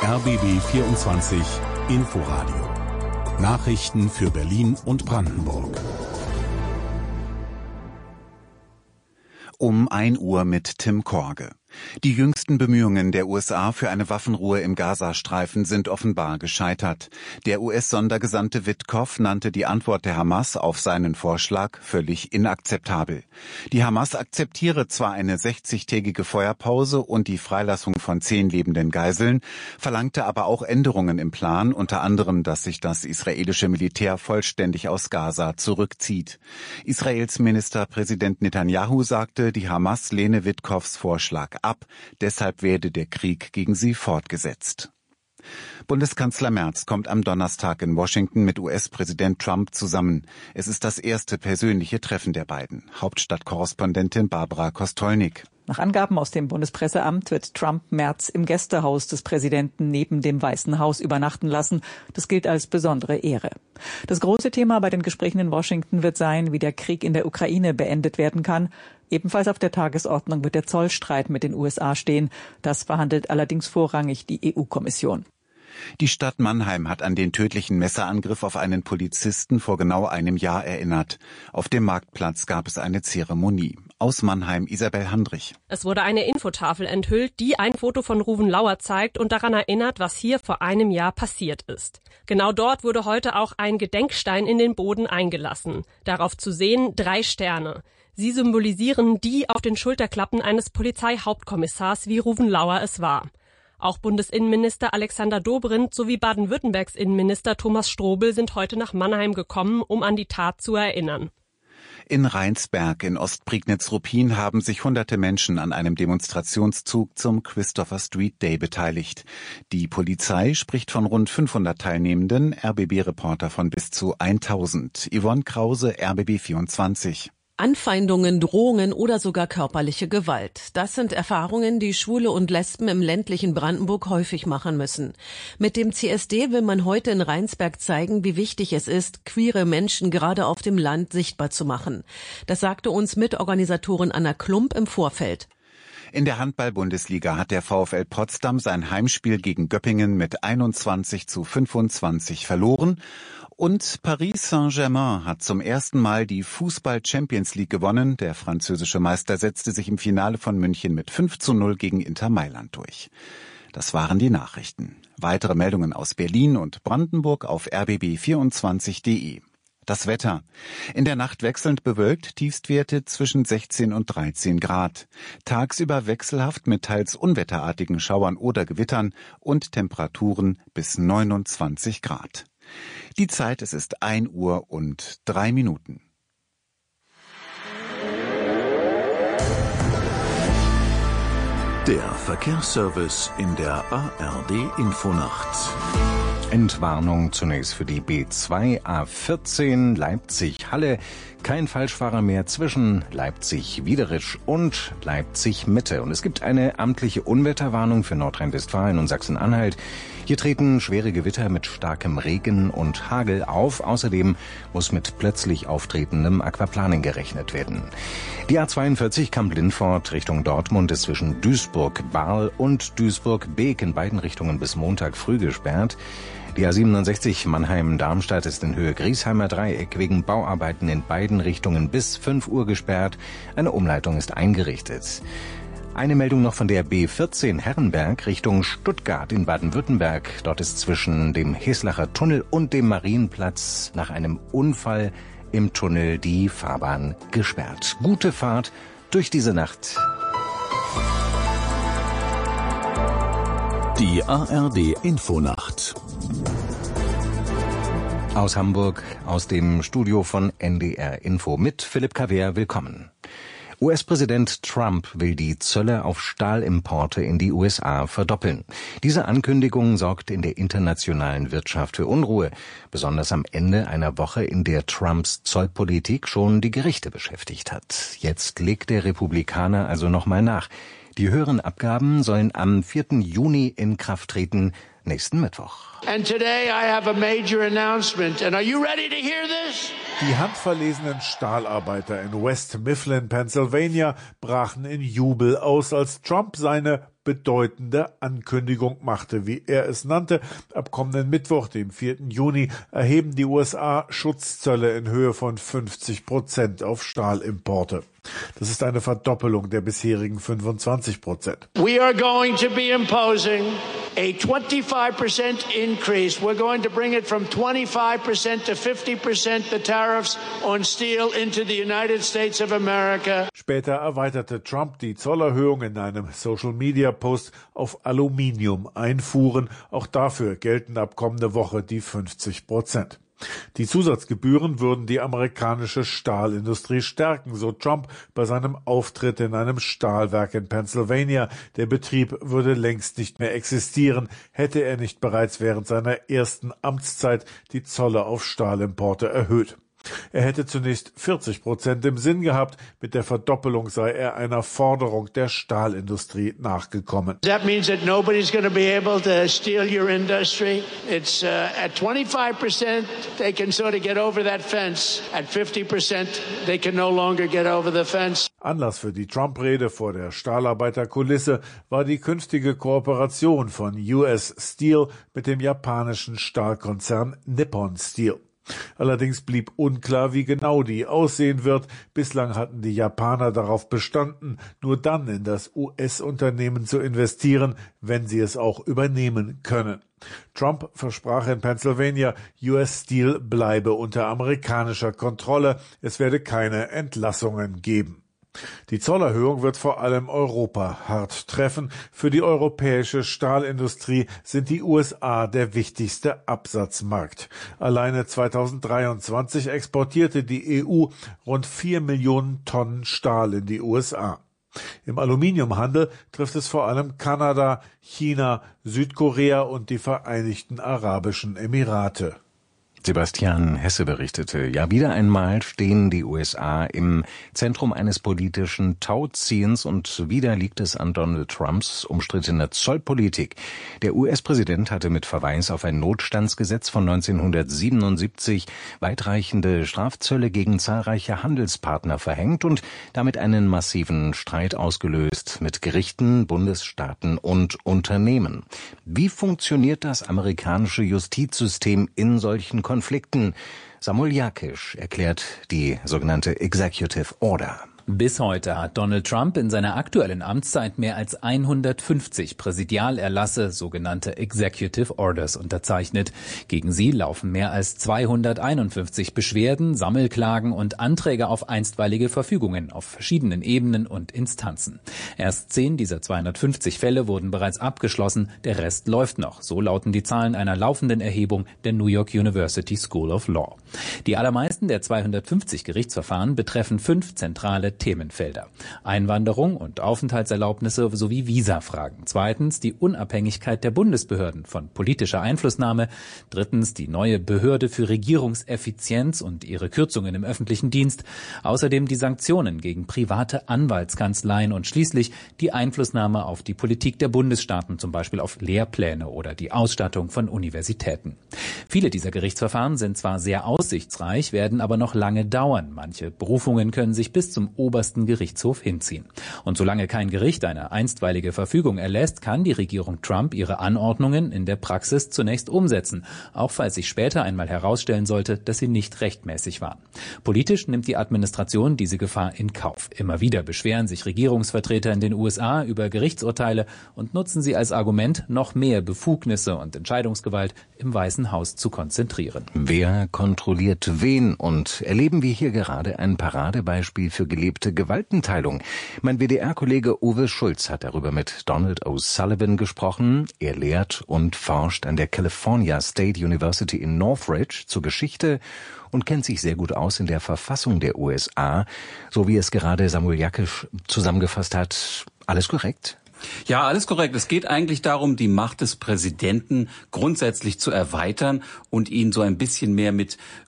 RBB 24 Inforadio. Nachrichten für Berlin und Brandenburg. Um 1 Uhr mit Tim Korge. Die jüngsten Bemühungen der USA für eine Waffenruhe im Gazastreifen sind offenbar gescheitert. Der US-Sondergesandte Witkoff nannte die Antwort der Hamas auf seinen Vorschlag völlig inakzeptabel. Die Hamas akzeptiere zwar eine 60-tägige Feuerpause und die Freilassung von 10 lebenden Geiseln, verlangte aber auch Änderungen im Plan, unter anderem, dass sich das israelische Militär vollständig aus Gaza zurückzieht. Israels Ministerpräsident Netanyahu sagte, die Hamas lehne Witkoffs Vorschlag ab, deshalb werde der Krieg gegen sie fortgesetzt. Bundeskanzler Merz kommt am Donnerstag in Washington mit US-Präsident Trump zusammen. Es ist das erste persönliche Treffen der beiden. Hauptstadtkorrespondentin Barbara Kostolnik. Nach Angaben aus dem Bundespresseamt wird Trump Merz im Gästehaus des Präsidenten neben dem Weißen Haus übernachten lassen. Das gilt als besondere Ehre. Das große Thema bei den Gesprächen in Washington wird sein, wie der Krieg in der Ukraine beendet werden kann. Ebenfalls auf der Tagesordnung wird der Zollstreit mit den USA stehen. Das verhandelt allerdings vorrangig die EU-Kommission. Die Stadt Mannheim hat an den tödlichen Messerangriff auf einen Polizisten vor genau einem Jahr erinnert. Auf dem Marktplatz gab es eine Zeremonie. Aus Mannheim Isabel Handrich. Es wurde eine Infotafel enthüllt, die ein Foto von Ruven Lauer zeigt und daran erinnert, was hier vor einem Jahr passiert ist. Genau dort wurde heute auch ein Gedenkstein in den Boden eingelassen. Darauf zu sehen 3 Sterne. Sie symbolisieren die auf den Schulterklappen eines Polizeihauptkommissars, wie Ruven Lauer es war. Auch Bundesinnenminister Alexander Dobrindt sowie Baden-Württembergs Innenminister Thomas Strobel sind heute nach Mannheim gekommen, um an die Tat zu erinnern. In Rheinsberg in Ostprignitz-Ruppin haben sich hunderte Menschen an einem Demonstrationszug zum Christopher Street Day beteiligt. Die Polizei spricht von rund 500 Teilnehmenden, RBB-Reporter von bis zu 1000. Yvonne Krause, RBB 24. Anfeindungen, Drohungen oder sogar körperliche Gewalt. Das sind Erfahrungen, die Schwule und Lesben im ländlichen Brandenburg häufig machen müssen. Mit dem CSD will man heute in Rheinsberg zeigen, wie wichtig es ist, queere Menschen gerade auf dem Land sichtbar zu machen. Das sagte uns Mitorganisatorin Anna Klump im Vorfeld. In der Handball-Bundesliga hat der VfL Potsdam sein Heimspiel gegen Göppingen mit 21:25 verloren. Und Paris Saint-Germain hat zum ersten Mal die Fußball-Champions League gewonnen. Der französische Meister setzte sich im Finale von München mit 5:0 gegen Inter Mailand durch. Das waren die Nachrichten. Weitere Meldungen aus Berlin und Brandenburg auf rbb24.de. Das Wetter. In der Nacht wechselnd bewölkt, Tiefstwerte zwischen 16 und 13 Grad. Tagsüber wechselhaft mit teils unwetterartigen Schauern oder Gewittern und Temperaturen bis 29 Grad. Die Zeit, es ist 1 Uhr und 3 Minuten. Der Verkehrsservice in der ARD Infonacht. Entwarnung zunächst für die B2 A14 Leipzig-Halle. Kein Falschfahrer mehr zwischen Leipzig-Wiederitzsch und Leipzig-Mitte. Und es gibt eine amtliche Unwetterwarnung für Nordrhein-Westfalen und Sachsen-Anhalt. Hier treten schwere Gewitter mit starkem Regen und Hagel auf. Außerdem muss mit plötzlich auftretendem Aquaplaning gerechnet werden. Die A42 Kamp-Lindfort Richtung Dortmund ist zwischen Duisburg-Baarl und Duisburg-Beek in beiden Richtungen bis Montag früh gesperrt. Die A67 Mannheim-Darmstadt ist in Höhe Griesheimer Dreieck wegen Bauarbeiten in beiden Richtungen bis 5 Uhr gesperrt. Eine Umleitung ist eingerichtet. Eine Meldung noch von der B14 Herrenberg Richtung Stuttgart in Baden-Württemberg. Dort ist zwischen dem Heslacher Tunnel und dem Marienplatz nach einem Unfall im Tunnel die Fahrbahn gesperrt. Gute Fahrt durch diese Nacht. Die ARD Infonacht. Aus Hamburg, aus dem Studio von NDR Info mit Philipp Kaver. Willkommen. US-Präsident Trump will die Zölle auf Stahlimporte in die USA verdoppeln. Diese Ankündigung sorgt in der internationalen Wirtschaft für Unruhe, besonders am Ende einer Woche, in der Trumps Zollpolitik schon die Gerichte beschäftigt hat. Jetzt legt der Republikaner also nochmal nach. Die höheren Abgaben sollen am 4. Juni in Kraft treten, nächsten Mittwoch. And today I have a major announcement. And are you ready to hear this? Die handverlesenen Stahlarbeiter in West Mifflin, Pennsylvania, brachen in Jubel aus, als Trump seine bedeutende Ankündigung machte, wie er es nannte. Ab kommenden Mittwoch, dem 4. Juni, erheben die USA Schutzzölle in Höhe von 50% auf Stahlimporte. Das ist eine Verdoppelung der bisherigen 25%. We are going to be imposing a 25% increase. We're going to bring it from 25% to 50% the tariffs on steel into the United States of America. Später erweiterte Trump die Zollerhöhung in einem Social-Media-Post auf Aluminium-Einfuhren. Auch dafür gelten ab kommende Woche die 50%. Die Zusatzgebühren würden die amerikanische Stahlindustrie stärken, so Trump bei seinem Auftritt in einem Stahlwerk in Pennsylvania. Der Betrieb würde längst nicht mehr existieren, hätte er nicht bereits während seiner ersten Amtszeit die Zölle auf Stahlimporte erhöht. Er hätte zunächst 40% im Sinn gehabt. Mit der Verdoppelung sei er einer Forderung der Stahlindustrie nachgekommen. That means that nobody's going to be able to steal your industry. It's at 25% they can sort of get over that fence. At 50% they can no longer get over the fence. Anlass für die Trump-Rede vor der Stahlarbeiterkulisse war die künftige Kooperation von US Steel mit dem japanischen Stahlkonzern Nippon Steel. Allerdings blieb unklar, wie genau die aussehen wird. Bislang hatten die Japaner darauf bestanden, nur dann in das US-Unternehmen zu investieren, wenn sie es auch übernehmen können. Trump versprach in Pennsylvania, US Steel bleibe unter amerikanischer Kontrolle. Es werde keine Entlassungen geben. Die Zollerhöhung wird vor allem Europa hart treffen. Für die europäische Stahlindustrie sind die USA der wichtigste Absatzmarkt. Alleine 2023 exportierte die EU rund 4 Millionen Tonnen Stahl in die USA. Im Aluminiumhandel trifft es vor allem Kanada, China, Südkorea und die Vereinigten Arabischen Emirate. Sebastian Hesse berichtete, ja, wieder einmal stehen die USA im Zentrum eines politischen Tauziehens und wieder liegt es an Donald Trumps umstrittener Zollpolitik. Der US-Präsident hatte mit Verweis auf ein Notstandsgesetz von 1977 weitreichende Strafzölle gegen zahlreiche Handelspartner verhängt und damit einen massiven Streit ausgelöst mit Gerichten, Bundesstaaten und Unternehmen. Wie funktioniert das amerikanische Justizsystem in solchen Konflikten? Samuel Jakisch erklärt die sogenannte Executive Order. Bis heute hat Donald Trump in seiner aktuellen Amtszeit mehr als 150 Präsidialerlasse, sogenannte Executive Orders, unterzeichnet. Gegen sie laufen mehr als 251 Beschwerden, Sammelklagen und Anträge auf einstweilige Verfügungen auf verschiedenen Ebenen und Instanzen. Erst 10 dieser 250 Fälle wurden bereits abgeschlossen, der Rest läuft noch. So lauten die Zahlen einer laufenden Erhebung der New York University School of Law. Die allermeisten der 250 Gerichtsverfahren betreffen 5 zentrale Themenfelder: Einwanderung und Aufenthaltserlaubnisse sowie Visafragen. Zweitens die Unabhängigkeit der Bundesbehörden von politischer Einflussnahme. Drittens die neue Behörde für Regierungseffizienz und ihre Kürzungen im öffentlichen Dienst. Außerdem die Sanktionen gegen private Anwaltskanzleien und schließlich die Einflussnahme auf die Politik der Bundesstaaten, zum Beispiel auf Lehrpläne oder die Ausstattung von Universitäten. Viele dieser Gerichtsverfahren sind zwar sehr aussichtsreich, werden aber noch lange dauern. Manche Berufungen können sich bis zum obersten Gerichtshof hinziehen. Und solange kein Gericht eine einstweilige Verfügung erlässt, kann die Regierung Trump ihre Anordnungen in der Praxis zunächst umsetzen, auch falls sich später einmal herausstellen sollte, dass sie nicht rechtmäßig waren. Politisch nimmt die Administration diese Gefahr in Kauf. Immer wieder beschweren sich Regierungsvertreter in den USA über Gerichtsurteile und nutzen sie als Argument, noch mehr Befugnisse und Entscheidungsgewalt im Weißen Haus zu konzentrieren. Wer kontrolliert wen? Und erleben wir hier gerade ein Paradebeispiel für gelebte Gewaltenteilung? Mein WDR-Kollege Uwe Schulz hat darüber mit Donald O'Sullivan gesprochen. Er lehrt und forscht an der California State University in Northridge zur Geschichte und kennt sich sehr gut aus in der Verfassung der USA, so wie es gerade Samuel Jakisch zusammengefasst hat. Alles korrekt? Ja, alles korrekt. Es geht eigentlich darum, die Macht des Präsidenten grundsätzlich zu erweitern und ihn so ein bisschen mehr mit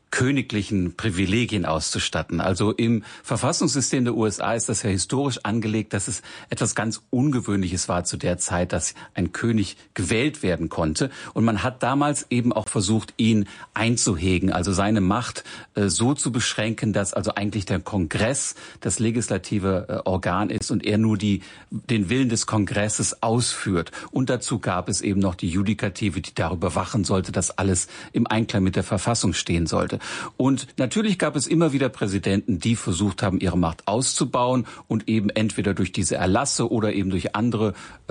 königlichen Privilegien auszustatten. Also im Verfassungssystem der USA ist das ja historisch angelegt, dass es etwas ganz Ungewöhnliches war zu der Zeit, dass ein König gewählt werden konnte. Und man hat damals eben auch versucht, ihn einzuhegen, also seine Macht so zu beschränken, dass also eigentlich der Kongress das legislative Organ ist und er nur den Willen des Kongresses ausführt. Und dazu gab es eben noch die Judikative, die darüber wachen sollte, dass alles im Einklang mit der Verfassung stehen sollte. Und natürlich gab es immer wieder Präsidenten, die versucht haben, ihre Macht auszubauen und eben entweder durch diese Erlasse oder eben durch andere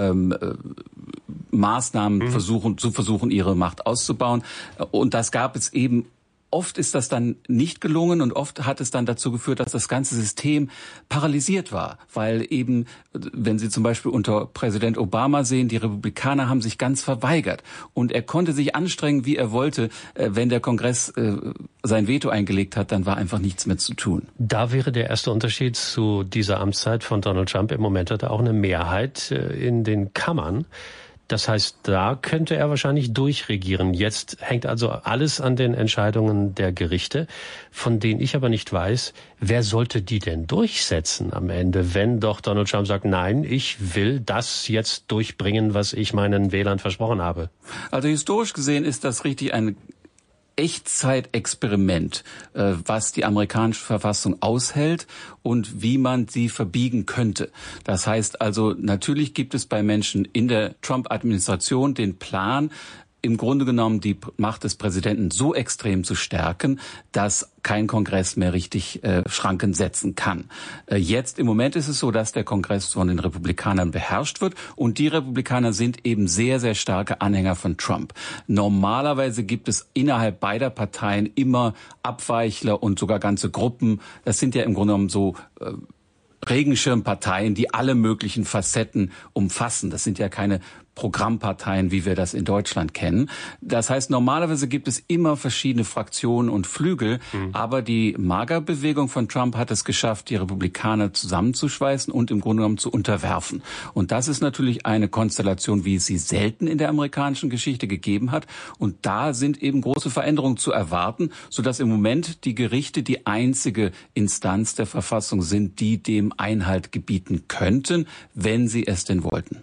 Maßnahmen versuchen, ihre Macht auszubauen. Und das gab es eben. Oft ist das dann nicht gelungen und oft hat es dann dazu geführt, dass das ganze System paralysiert war. Weil eben, wenn Sie zum Beispiel unter Präsident Obama sehen, die Republikaner haben sich ganz verweigert. Und er konnte sich anstrengen, wie er wollte. Wenn der Kongress sein Veto eingelegt hat, dann war einfach nichts mehr zu tun. Da wäre der erste Unterschied zu dieser Amtszeit von Donald Trump. Im Moment hat er auch eine Mehrheit in den Kammern. Das heißt, da könnte er wahrscheinlich durchregieren. Jetzt hängt also alles an den Entscheidungen der Gerichte, von denen ich aber nicht weiß, wer sollte die denn durchsetzen am Ende, wenn doch Donald Trump sagt, nein, ich will das jetzt durchbringen, was ich meinen Wählern versprochen habe. Also historisch gesehen ist das richtig ein Echtzeitexperiment, was die amerikanische Verfassung aushält und wie man sie verbiegen könnte. Das heißt also, natürlich gibt es bei Menschen in der Trump-Administration den Plan, im Grunde genommen die Macht des Präsidenten so extrem zu stärken, dass kein Kongress mehr richtig Schranken setzen kann. Jetzt im Moment ist es so, dass der Kongress von den Republikanern beherrscht wird und die Republikaner sind eben sehr, sehr starke Anhänger von Trump. Normalerweise gibt es innerhalb beider Parteien immer Abweichler und sogar ganze Gruppen. Das sind ja im Grunde genommen so Regenschirmparteien, die alle möglichen Facetten umfassen. Das sind ja keine Programmparteien, wie wir das in Deutschland kennen. Das heißt, normalerweise gibt es immer verschiedene Fraktionen und Flügel, aber die MAGA-Bewegung von Trump hat es geschafft, die Republikaner zusammenzuschweißen und im Grunde genommen zu unterwerfen. Und das ist natürlich eine Konstellation, wie es sie selten in der amerikanischen Geschichte gegeben hat. Und da sind eben große Veränderungen zu erwarten, sodass im Moment die Gerichte die einzige Instanz der Verfassung sind, die dem Einhalt gebieten könnten, wenn sie es denn wollten.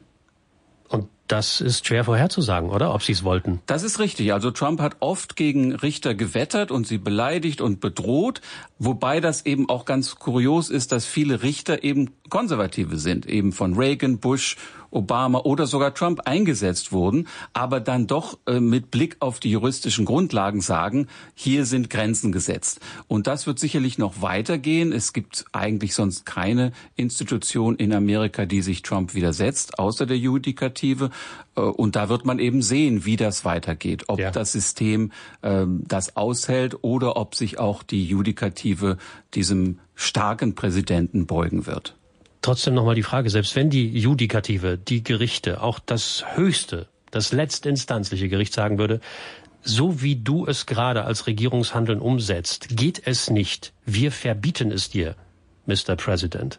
Das ist schwer vorherzusagen, oder? Ob sie es wollten. Das ist richtig. Also Trump hat oft gegen Richter gewettert und sie beleidigt und bedroht, wobei das eben auch ganz kurios ist, dass viele Richter eben Konservative sind, eben von Reagan, Bush, Obama oder sogar Trump eingesetzt wurden, aber dann doch mit Blick auf die juristischen Grundlagen sagen, hier sind Grenzen gesetzt. Und das wird sicherlich noch weitergehen. Es gibt eigentlich sonst keine Institution in Amerika, die sich Trump widersetzt, außer der Judikative. Und da wird man eben sehen, wie das weitergeht. Ob das System das aushält oder ob sich auch die Judikative diesem starken Präsidenten beugen wird. Trotzdem nochmal die Frage, selbst wenn die Judikative, die Gerichte, auch das höchste, das letztinstanzliche Gericht sagen würde, so wie du es gerade als Regierungshandeln umsetzt, geht es nicht. Wir verbieten es dir, Mr. President.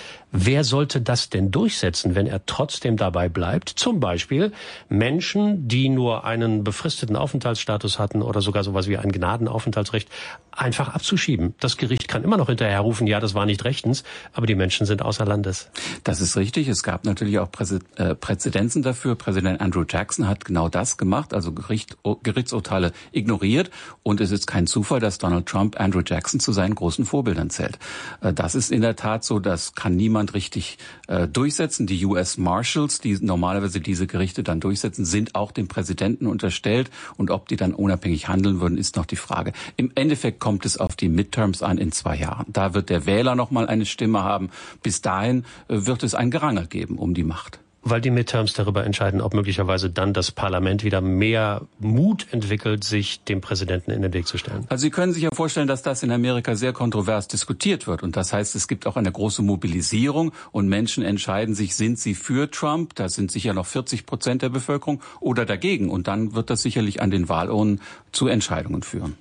Wer sollte das denn durchsetzen, wenn er trotzdem dabei bleibt? Zum Beispiel Menschen, die nur einen befristeten Aufenthaltsstatus hatten oder sogar sowas wie ein Gnadenaufenthaltsrecht, einfach abzuschieben. Das Gericht kann immer noch hinterher rufen, ja, das war nicht rechtens, aber die Menschen sind außer Landes. Das ist richtig. Es gab natürlich auch Präzedenzen dafür. Präsident Andrew Jackson hat genau das gemacht, also Gerichtsurteile ignoriert. Und es ist kein Zufall, dass Donald Trump Andrew Jackson zu seinen großen Vorbildern zählt. Das ist in der Tat so, das kann niemand richtig durchsetzen. Die US Marshals, die normalerweise diese Gerichte dann durchsetzen, sind auch dem Präsidenten unterstellt. Und ob die dann unabhängig handeln würden, ist noch die Frage. Im Endeffekt kommt es auf die Midterms an in 2 Jahren. Da wird der Wähler noch mal eine Stimme haben. Bis dahin wird es ein Gerangel geben um die Macht. Weil die Midterms darüber entscheiden, ob möglicherweise dann das Parlament wieder mehr Mut entwickelt, sich dem Präsidenten in den Weg zu stellen. Also Sie können sich ja vorstellen, dass das in Amerika sehr kontrovers diskutiert wird. Und das heißt, es gibt auch eine große Mobilisierung und Menschen entscheiden sich, sind sie für Trump, das sind sicher noch 40% der Bevölkerung, oder dagegen. Und dann wird das sicherlich an den Wahlurnen zu Entscheidungen führen.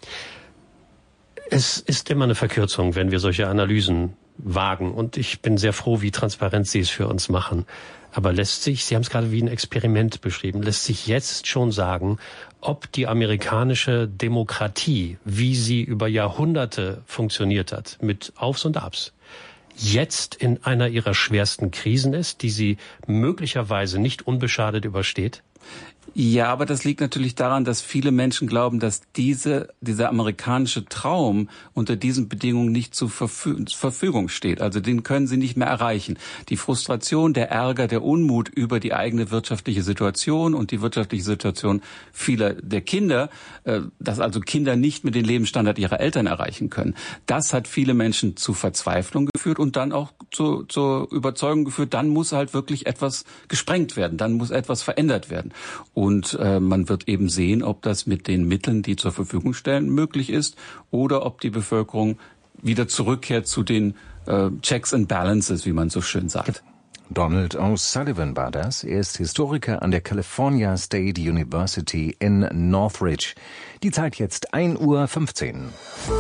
Es ist immer eine Verkürzung, wenn wir solche Analysen wagen. Und ich bin sehr froh, wie transparent Sie es für uns machen. Aber lässt sich, Sie haben es gerade wie ein Experiment beschrieben, lässt sich jetzt schon sagen, ob die amerikanische Demokratie, wie sie über Jahrhunderte funktioniert hat, mit Aufs und Abs, jetzt in einer ihrer schwersten Krisen ist, die sie möglicherweise nicht unbeschadet übersteht? Ja, aber das liegt natürlich daran, dass viele Menschen glauben, dass dieser amerikanische Traum unter diesen Bedingungen nicht zur Verfügung steht. Also den können sie nicht mehr erreichen. Die Frustration, der Ärger, der Unmut über die eigene wirtschaftliche Situation und die wirtschaftliche Situation vieler der Kinder, dass also Kinder nicht mehr den Lebensstandard ihrer Eltern erreichen können, das hat viele Menschen zu Verzweiflung geführt und dann auch zur Überzeugung geführt, dann muss halt wirklich etwas gesprengt werden, dann muss etwas verändert werden. Und man wird eben sehen, ob das mit den Mitteln, die zur Verfügung stellen, möglich ist oder ob die Bevölkerung wieder zurückkehrt zu den Checks and Balances, wie man so schön sagt. Donald O'Sullivan war das. Er ist Historiker an der California State University in Northridge. Die Zeit jetzt 1:15 Uhr.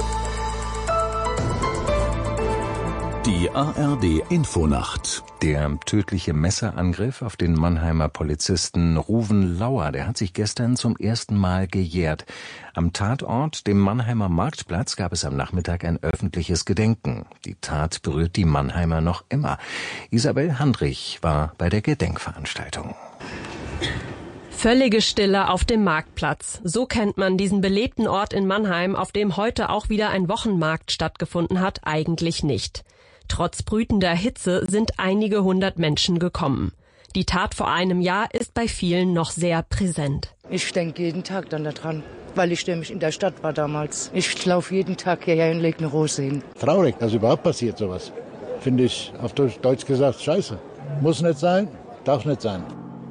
Die ARD Infonacht. Der tödliche Messerangriff auf den Mannheimer Polizisten Ruven Lauer, der hat sich gestern zum ersten Mal gejährt. Am Tatort, dem Mannheimer Marktplatz, gab es am Nachmittag ein öffentliches Gedenken. Die Tat berührt die Mannheimer noch immer. Isabel Handrich war bei der Gedenkveranstaltung. Völlige Stille auf dem Marktplatz. So kennt man diesen belebten Ort in Mannheim, auf dem heute auch wieder ein Wochenmarkt stattgefunden hat, eigentlich nicht. Trotz brütender Hitze sind einige hundert Menschen gekommen. Die Tat vor einem Jahr ist bei vielen noch sehr präsent. Ich denke jeden Tag dann daran, weil ich nämlich in der Stadt war damals. Ich laufe jeden Tag hierher und lege eine Rose hin. Traurig, dass überhaupt passiert sowas. Finde ich auf Deutsch gesagt scheiße. Muss nicht sein, darf nicht sein.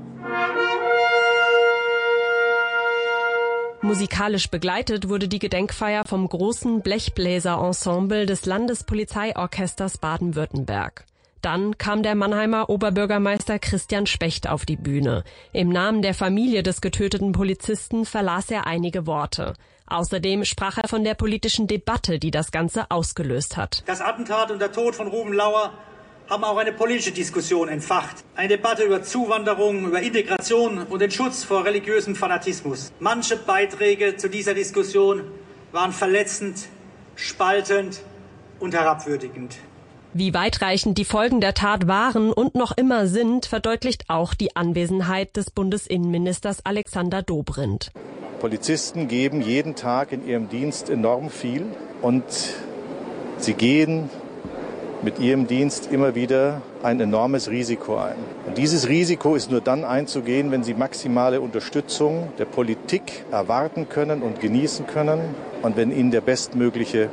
Musikalisch begleitet wurde die Gedenkfeier vom großen Blechbläser-Ensemble des Landespolizeiorchesters Baden-Württemberg. Dann kam der Mannheimer Oberbürgermeister Christian Specht auf die Bühne. Im Namen der Familie des getöteten Polizisten verlas er einige Worte. Außerdem sprach er von der politischen Debatte, die das Ganze ausgelöst hat. Das Attentat und der Tod von Ruven Lauer haben auch eine politische Diskussion entfacht. Eine Debatte über Zuwanderung, über Integration und den Schutz vor religiösem Fanatismus. Manche Beiträge zu dieser Diskussion waren verletzend, spaltend und herabwürdigend. Wie weitreichend die Folgen der Tat waren und noch immer sind, verdeutlicht auch die Anwesenheit des Bundesinnenministers Alexander Dobrindt. Polizisten geben jeden Tag in ihrem Dienst enorm viel und sie gehen mit ihrem Dienst immer wieder ein enormes Risiko ein. Und dieses Risiko ist nur dann einzugehen, wenn sie maximale Unterstützung der Politik erwarten können und genießen können und wenn ihnen der bestmögliche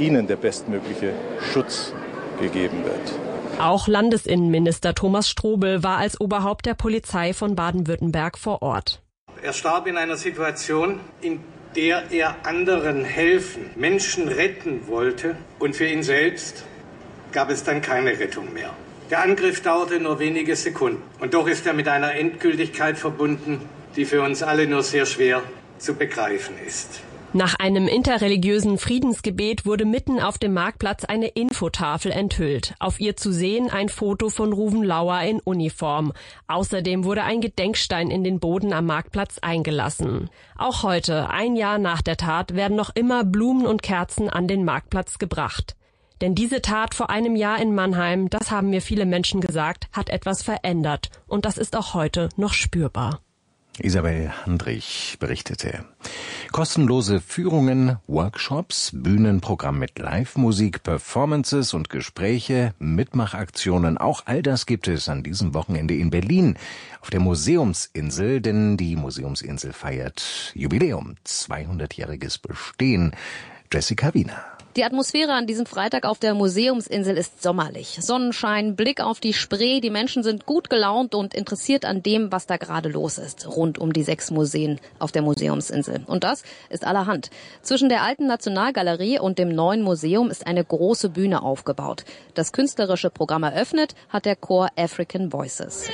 Schutz gegeben wird. Auch Landesinnenminister Thomas Strobel war als Oberhaupt der Polizei von Baden-Württemberg vor Ort. Er starb in einer Situation, in der er anderen helfen, Menschen retten wollte und für ihn selbst gab es dann keine Rettung mehr. Der Angriff dauerte nur wenige Sekunden und doch ist er mit einer Endgültigkeit verbunden, die für uns alle nur sehr schwer zu begreifen ist. Nach einem interreligiösen Friedensgebet wurde mitten auf dem Marktplatz eine Infotafel enthüllt. Auf ihr zu sehen ein Foto von Ruven Lauer in Uniform. Außerdem wurde ein Gedenkstein in den Boden am Marktplatz eingelassen. Auch heute, ein Jahr nach der Tat, werden noch immer Blumen und Kerzen an den Marktplatz gebracht. Denn diese Tat vor einem Jahr in Mannheim, das haben mir viele Menschen gesagt, hat etwas verändert. Und das ist auch heute noch spürbar. Isabel Handrich berichtete. Kostenlose Führungen, Workshops, Bühnenprogramm mit Live-Musik, Performances und Gespräche, Mitmachaktionen, auch all das gibt es an diesem Wochenende in Berlin auf der Museumsinsel, denn die Museumsinsel feiert Jubiläum, 200-jähriges Bestehen. Jessica Wiener. Die Atmosphäre an diesem Freitag auf der Museumsinsel ist sommerlich. Sonnenschein, Blick auf die Spree, die Menschen sind gut gelaunt und interessiert an dem, was da gerade los ist, rund um die 6 Museen auf der Museumsinsel. Und das ist allerhand. Zwischen der alten Nationalgalerie und dem neuen Museum ist eine große Bühne aufgebaut. Das künstlerische Programm eröffnet hat der Chor African Voices.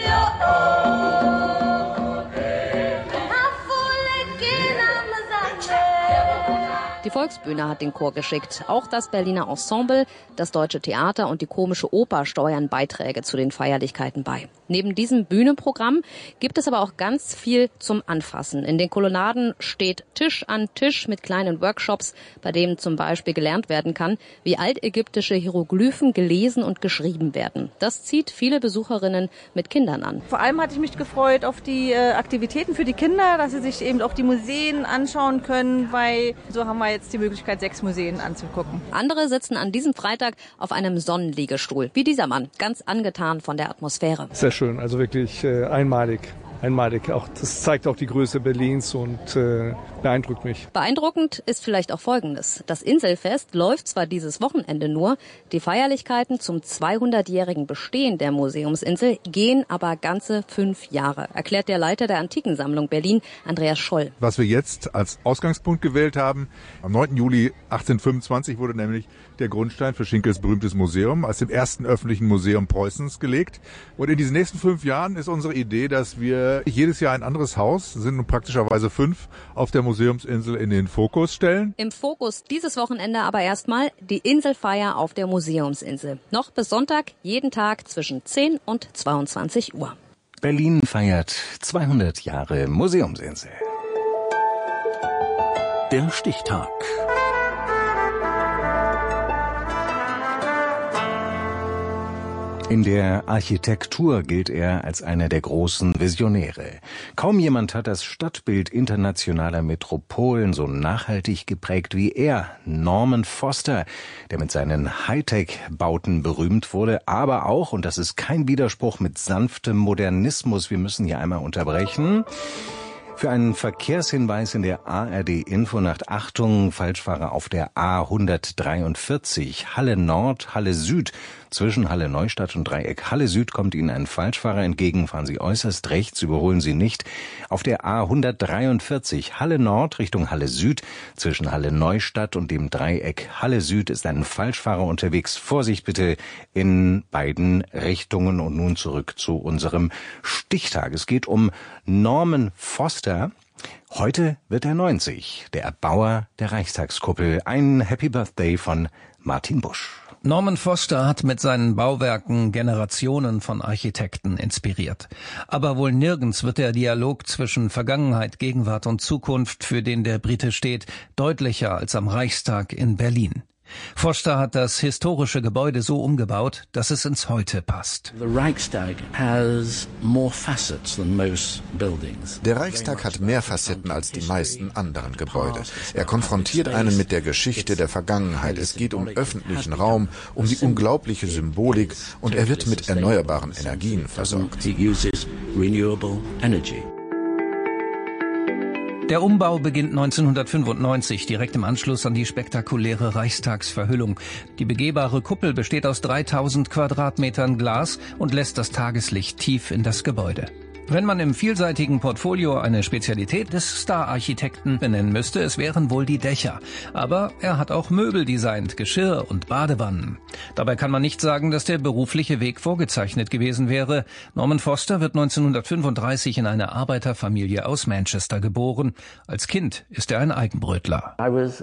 Die Die Volksbühne hat den Chor geschickt. Auch das Berliner Ensemble, das Deutsche Theater und die Komische Oper steuern Beiträge zu den Feierlichkeiten bei. Neben diesem Bühnenprogramm gibt es aber auch ganz viel zum Anfassen. In den Kolonnaden steht Tisch an Tisch mit kleinen Workshops, bei denen zum Beispiel gelernt werden kann, wie altägyptische Hieroglyphen gelesen und geschrieben werden. Das zieht viele Besucherinnen mit Kindern an. Vor allem hatte ich mich gefreut auf die Aktivitäten für die Kinder, dass sie sich eben auch die Museen anschauen können, weil so haben wir jetzt die Möglichkeit, 6 Museen anzugucken. Andere sitzen an diesem Freitag auf einem Sonnenliegestuhl, wie dieser Mann, ganz angetan von der Atmosphäre. Sehr schön, also wirklich einmalig. Auch, das zeigt auch die Größe Berlins und beeindruckt mich. Beeindruckend ist vielleicht auch Folgendes. Das Inselfest läuft zwar dieses Wochenende nur, die Feierlichkeiten zum 200-jährigen Bestehen der Museumsinsel gehen aber ganze 5 Jahre, erklärt der Leiter der Antikensammlung Berlin, Andreas Scholl. Was wir jetzt als Ausgangspunkt gewählt haben, am 9. Juli 1825 wurde nämlich der Grundstein für Schinkels berühmtes Museum als dem ersten öffentlichen Museum Preußens gelegt. Und in diesen nächsten 5 Jahren ist unsere Idee, dass wir jedes Jahr ein anderes Haus, sind nun praktischerweise 5, auf der Museumsinsel in den Fokus stellen. Im Fokus dieses Wochenende aber erstmal die Inselfeier auf der Museumsinsel. Noch bis Sonntag, jeden Tag zwischen 10 und 22 Uhr. Berlin feiert 200 Jahre Museumsinsel. Der Stichtag. In der Architektur gilt er als einer der großen Visionäre. Kaum jemand hat das Stadtbild internationaler Metropolen so nachhaltig geprägt wie er, Norman Foster, der mit seinen Hightech-Bauten berühmt wurde, aber auch, und das ist kein Widerspruch, mit sanftem Modernismus. Wir müssen hier einmal unterbrechen. Für einen Verkehrshinweis in der ARD-Infonacht. Achtung, Falschfahrer auf der A143, Halle Nord, Halle Süd. Zwischen Halle Neustadt und Dreieck Halle Süd kommt Ihnen ein Falschfahrer entgegen. Fahren Sie äußerst rechts, überholen Sie nicht. Auf der A143, Halle Nord Richtung Halle Süd. Zwischen Halle Neustadt und dem Dreieck Halle Süd ist ein Falschfahrer unterwegs. Vorsicht bitte in beiden Richtungen. Und nun zurück zu unserem Stichtag. Es geht um Norman Foster. Heute wird er 90, der Erbauer der Reichstagskuppel. Ein Happy Birthday von Martin Busch. Norman Foster hat mit seinen Bauwerken Generationen von Architekten inspiriert. Aber wohl nirgends wird der Dialog zwischen Vergangenheit, Gegenwart und Zukunft, für den der Brite steht, deutlicher als am Reichstag in Berlin. Foster hat das historische Gebäude so umgebaut, dass es ins Heute passt. Der Reichstag hat mehr Facetten als die meisten anderen Gebäude. Er konfrontiert einen mit der Geschichte der Vergangenheit. Es geht um öffentlichen Raum, um die unglaubliche Symbolik und er wird mit erneuerbaren Energien versorgt. Der Umbau beginnt 1995, direkt im Anschluss an die spektakuläre Reichstagsverhüllung. Die begehbare Kuppel besteht aus 3000 Quadratmetern Glas und lässt das Tageslicht tief in das Gebäude. Wenn man im vielseitigen Portfolio eine Spezialität des Star-Architekten benennen müsste, es wären wohl die Dächer. Aber er hat auch Möbel designt, Geschirr und Badewannen. Dabei kann man nicht sagen, dass der berufliche Weg vorgezeichnet gewesen wäre. Norman Foster wird 1935 in eine Arbeiterfamilie aus Manchester geboren. Als Kind ist er ein Eigenbrötler.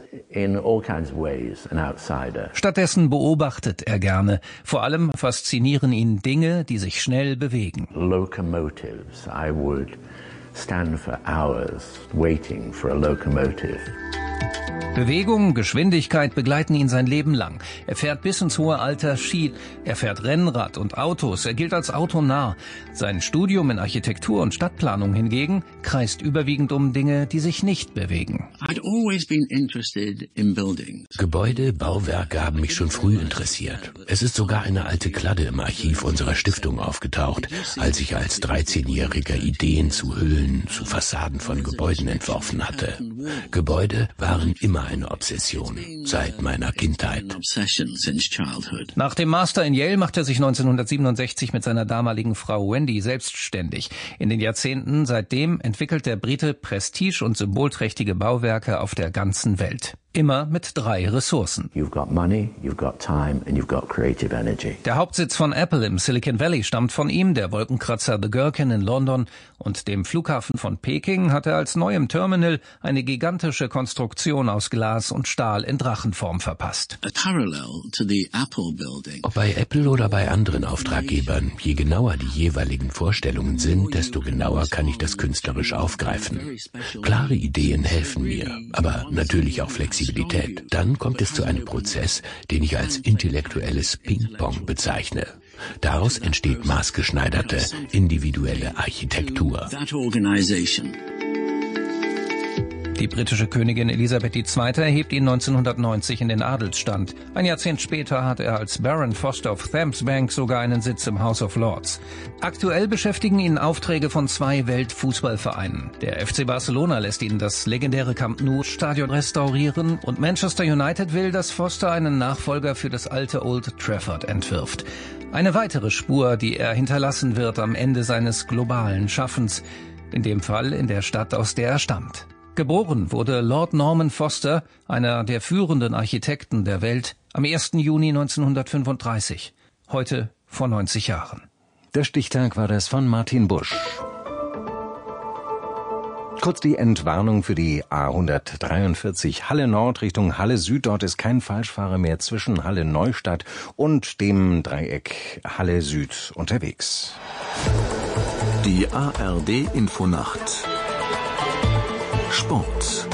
Stattdessen beobachtet er gerne. Vor allem faszinieren ihn Dinge, die sich schnell bewegen. I would stand for hours waiting for a locomotive. Bewegung, Geschwindigkeit begleiten ihn sein Leben lang. Er fährt bis ins hohe Alter Ski, er fährt Rennrad und Autos, er gilt als autonah. Sein Studium in Architektur und Stadtplanung hingegen kreist überwiegend um Dinge, die sich nicht bewegen. Gebäude, Bauwerke haben mich schon früh interessiert. Es ist sogar eine alte Kladde im Archiv unserer Stiftung aufgetaucht, als ich als 13-Jähriger Ideen zu Hüllen, zu Fassaden von Gebäuden entworfen hatte. Gebäude waren immer eine Obsession, seit meiner Kindheit. Nach dem Master in Yale macht er sich 1967 mit seiner damaligen Frau Wendy selbstständig. In den Jahrzehnten seitdem entwickelt der Brite prestige- und symbolträchtige Bauwerke auf der ganzen Welt. Immer mit 3 Ressourcen. You've got money, you've got time and you've got creative energy. Der Hauptsitz von Apple im Silicon Valley stammt von ihm, der Wolkenkratzer The Gherkin in London und dem Flughafen von Peking hat er als neuem Terminal eine gigantische Konstruktion aus Glas und Stahl in Drachenform verpasst. Ob bei Apple oder bei anderen Auftraggebern, je genauer die jeweiligen Vorstellungen sind, desto genauer kann ich das künstlerisch aufgreifen. Klare Ideen helfen mir, aber natürlich auch Flexibilität. Dann kommt es zu einem Prozess, den ich als intellektuelles Ping-Pong bezeichne. Daraus entsteht maßgeschneiderte, individuelle Architektur. Die britische Königin Elisabeth II. Erhebt ihn 1990 in den Adelsstand. Ein Jahrzehnt später hat er als Baron Foster of Thamesbank sogar einen Sitz im House of Lords. Aktuell beschäftigen ihn Aufträge von 2 Weltfußballvereinen. Der FC Barcelona lässt ihn das legendäre Camp Nou-Stadion restaurieren und Manchester United will, dass Foster einen Nachfolger für das alte Old Trafford entwirft. Eine weitere Spur, die er hinterlassen wird am Ende seines globalen Schaffens. In dem Fall in der Stadt, aus der er stammt. Geboren wurde Lord Norman Foster, einer der führenden Architekten der Welt, am 1. Juni 1935, heute vor 90 Jahren. Der Stichtag war das von Martin Busch. Kurz die Entwarnung für die A143 Halle Nord Richtung Halle Süd. Dort ist kein Falschfahrer mehr zwischen Halle Neustadt und dem Dreieck Halle Süd unterwegs. Die ARD Infonacht. Sport.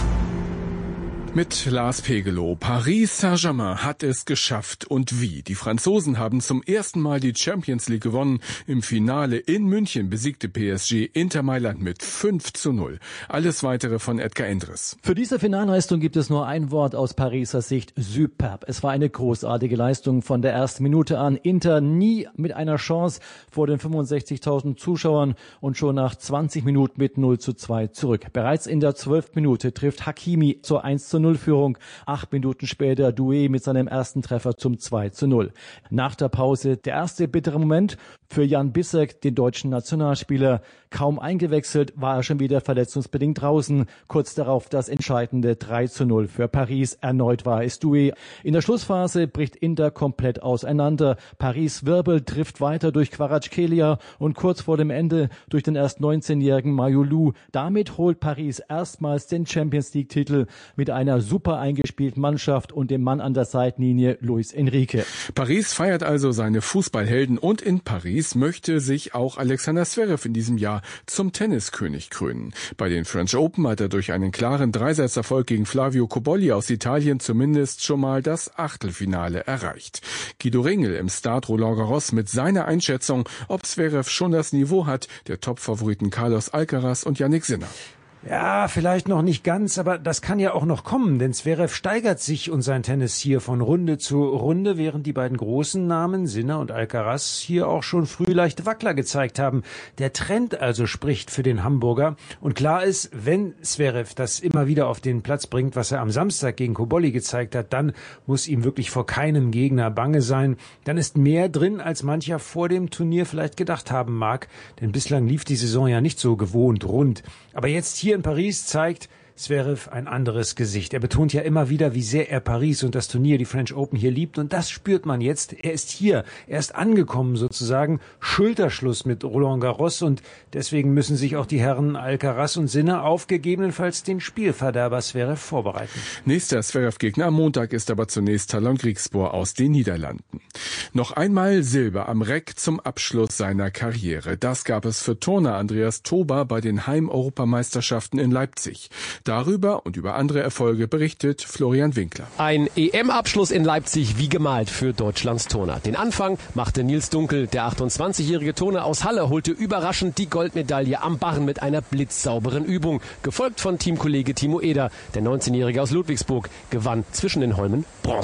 Mit Lars Pegelow. Paris Saint-Germain hat es geschafft. Und wie? Die Franzosen haben zum ersten Mal die Champions League gewonnen. Im Finale in München besiegte PSG Inter Mailand mit 5:0. Alles Weitere von Edgar Endres. Für diese Finalleistung gibt es nur ein Wort aus Pariser Sicht: superb. Es war eine großartige Leistung von der ersten Minute an. Inter nie mit einer Chance vor den 65.000 Zuschauern und schon nach 20 Minuten mit 0:2 zurück. Bereits in der 12. Minute trifft Hakimi zur 1:0-Führung. 8 Minuten später Doué mit seinem ersten Treffer zum 2:0. Nach der Pause der erste bittere Moment für Jan Bissek, den deutschen Nationalspieler. Kaum eingewechselt, war er schon wieder verletzungsbedingt draußen. Kurz darauf das entscheidende 3:0 für Paris. Erneut war es Doué. In der Schlussphase bricht Inter komplett auseinander. Paris wirbelt, trifft weiter durch Kvaratskhelia und kurz vor dem Ende durch den erst 19-jährigen Mayulu. Damit holt Paris erstmals den Champions-League-Titel mit einer super eingespielten Mannschaft und dem Mann an der Seitenlinie Luis Enrique. Paris feiert also seine Fußballhelden und in Paris möchte sich auch Alexander Zverev in diesem Jahr zum Tenniskönig krönen. Bei den French Open hat er durch einen klaren Dreisatzerfolg gegen Flavio Cobolli aus Italien zumindest schon mal das Achtelfinale erreicht. Guido Ringel im Stade Roland Garros mit seiner Einschätzung, ob Zverev schon das Niveau hat der Topfavoriten Carlos Alcaraz und Jannik Sinner. Ja, vielleicht noch nicht ganz, aber das kann ja auch noch kommen, denn Zverev steigert sich und sein Tennis hier von Runde zu Runde, während die beiden großen Namen, Sinner und Alcaraz, hier auch schon früh leichte Wackler gezeigt haben. Der Trend also spricht für den Hamburger. Und klar ist, wenn Zverev das immer wieder auf den Platz bringt, was er am Samstag gegen Cobolli gezeigt hat, dann muss ihm wirklich vor keinem Gegner bange sein. Dann ist mehr drin, als mancher vor dem Turnier vielleicht gedacht haben mag, denn bislang lief die Saison ja nicht so gewohnt rund. Aber jetzt hier in Paris zeigt Zverev ein anderes Gesicht. Er betont ja immer wieder, wie sehr er Paris und das Turnier, die French Open hier liebt. Und das spürt man jetzt. Er ist hier. Er ist angekommen sozusagen. Schulterschluss mit Roland Garros. Und deswegen müssen sich auch die Herren Alcaraz und Sinner auf gegebenenfalls den Spielverderber Zverev vorbereiten. Nächster Zverev-Gegner am Montag ist aber zunächst Talon Griekspoor aus den Niederlanden. Noch einmal Silber am Reck zum Abschluss seiner Karriere. Das gab es für Turner Andreas Tober bei den Heim-Europameisterschaften in Leipzig. Darüber und über andere Erfolge berichtet Florian Winkler. Ein EM-Abschluss in Leipzig wie gemalt für Deutschlands Turner. Den Anfang machte Nils Dunkel. Der 28-jährige Turner aus Halle holte überraschend die Goldmedaille am Barren mit einer blitzsauberen Übung. Gefolgt von Teamkollege Timo Eder. Der 19-jährige aus Ludwigsburg gewann zwischen den Holmen Bronze.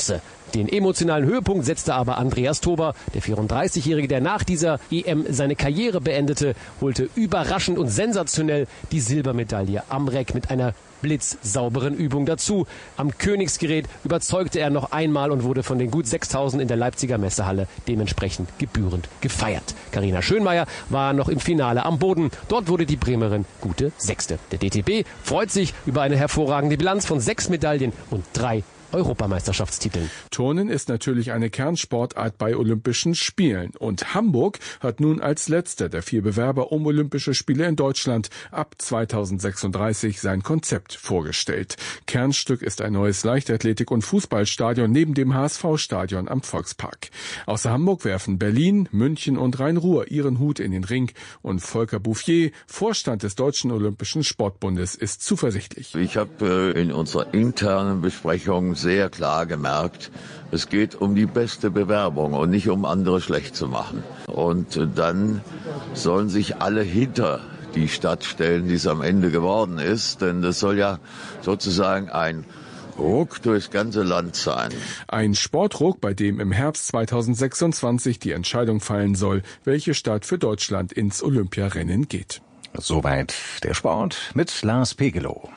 Den emotionalen Höhepunkt setzte aber Andreas Tober. Der 34-Jährige, der nach dieser EM seine Karriere beendete, holte überraschend und sensationell die Silbermedaille am Reck mit einer blitzsauberen Übung dazu. Am Königsgerät überzeugte er noch einmal und wurde von den gut 6.000 in der Leipziger Messehalle dementsprechend gebührend gefeiert. Carina Schönmeier war noch im Finale am Boden. Dort wurde die Bremerin gute Sechste. Der DTB freut sich über eine hervorragende Bilanz von 6 Medaillen und 3 Europameisterschaftstiteln. Turnen ist natürlich eine Kernsportart bei Olympischen Spielen. Und Hamburg hat nun als letzter der 4 Bewerber um Olympische Spiele in Deutschland ab 2036 sein Konzept vorgestellt. Kernstück ist ein neues Leichtathletik- und Fußballstadion neben dem HSV-Stadion am Volkspark. Außer Hamburg werfen Berlin, München und Rhein-Ruhr ihren Hut in den Ring. Und Volker Bouffier, Vorstand des Deutschen Olympischen Sportbundes, ist zuversichtlich. Ich habe in unserer internen Besprechung sehr klar gemerkt, es geht um die beste Bewerbung und nicht um andere schlecht zu machen. Und dann sollen sich alle hinter die Stadt stellen, die es am Ende geworden ist, denn das soll ja sozusagen ein Ruck durchs ganze Land sein. Ein Sportruck, bei dem im Herbst 2026 die Entscheidung fallen soll, welche Stadt für Deutschland ins Olympiarennen geht. Soweit der Sport mit Lars Pegelow.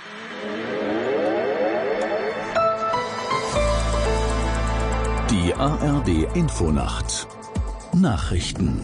Die ARD Infonacht Nachrichten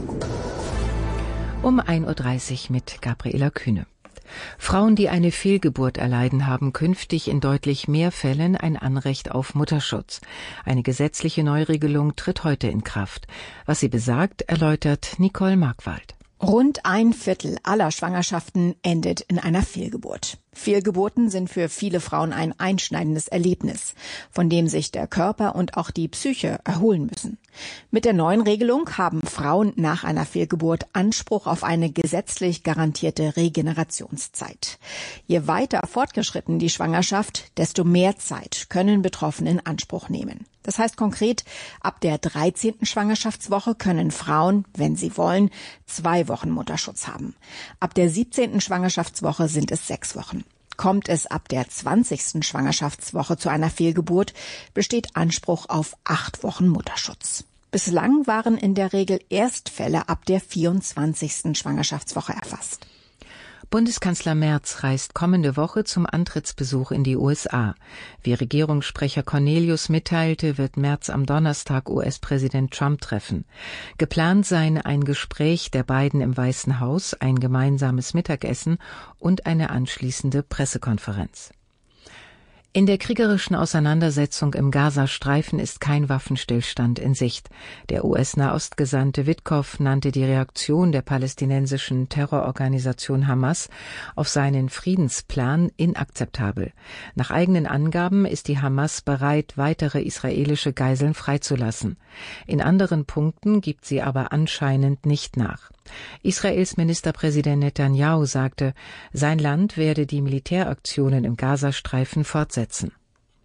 um 1:30 Uhr mit Gabriela Kühne. Frauen, die eine Fehlgeburt erleiden, haben künftig in deutlich mehr Fällen ein Anrecht auf Mutterschutz. Eine gesetzliche Neuregelung tritt heute in Kraft. Was sie besagt, erläutert Nicole Markwald. Rund 1/4 aller Schwangerschaften endet in einer Fehlgeburt. Fehlgeburten sind für viele Frauen ein einschneidendes Erlebnis, von dem sich der Körper und auch die Psyche erholen müssen. Mit der neuen Regelung haben Frauen nach einer Fehlgeburt Anspruch auf eine gesetzlich garantierte Regenerationszeit. Je weiter fortgeschritten die Schwangerschaft, desto mehr Zeit können Betroffene in Anspruch nehmen. Das heißt konkret, ab der 13. Schwangerschaftswoche können Frauen, wenn sie wollen, 2 Wochen Mutterschutz haben. Ab der 17. Schwangerschaftswoche sind es 6 Wochen. Kommt es ab der 20. Schwangerschaftswoche zu einer Fehlgeburt, besteht Anspruch auf 8 Wochen Mutterschutz. Bislang waren in der Regel Erstfälle ab der 24. Schwangerschaftswoche erfasst. Bundeskanzler Merz reist kommende Woche zum Antrittsbesuch in die USA. Wie Regierungssprecher Cornelius mitteilte, wird Merz am Donnerstag US-Präsident Trump treffen. Geplant seien ein Gespräch der beiden im Weißen Haus, ein gemeinsames Mittagessen und eine anschließende Pressekonferenz. In der kriegerischen Auseinandersetzung im Gazastreifen ist kein Waffenstillstand in Sicht. Der US-Nahostgesandte Witkow nannte die Reaktion der palästinensischen Terrororganisation Hamas auf seinen Friedensplan inakzeptabel. Nach eigenen Angaben ist die Hamas bereit, weitere israelische Geiseln freizulassen. In anderen Punkten gibt sie aber anscheinend nicht nach. Israels Ministerpräsident Netanyahu sagte, sein Land werde die Militäraktionen im Gazastreifen fortsetzen.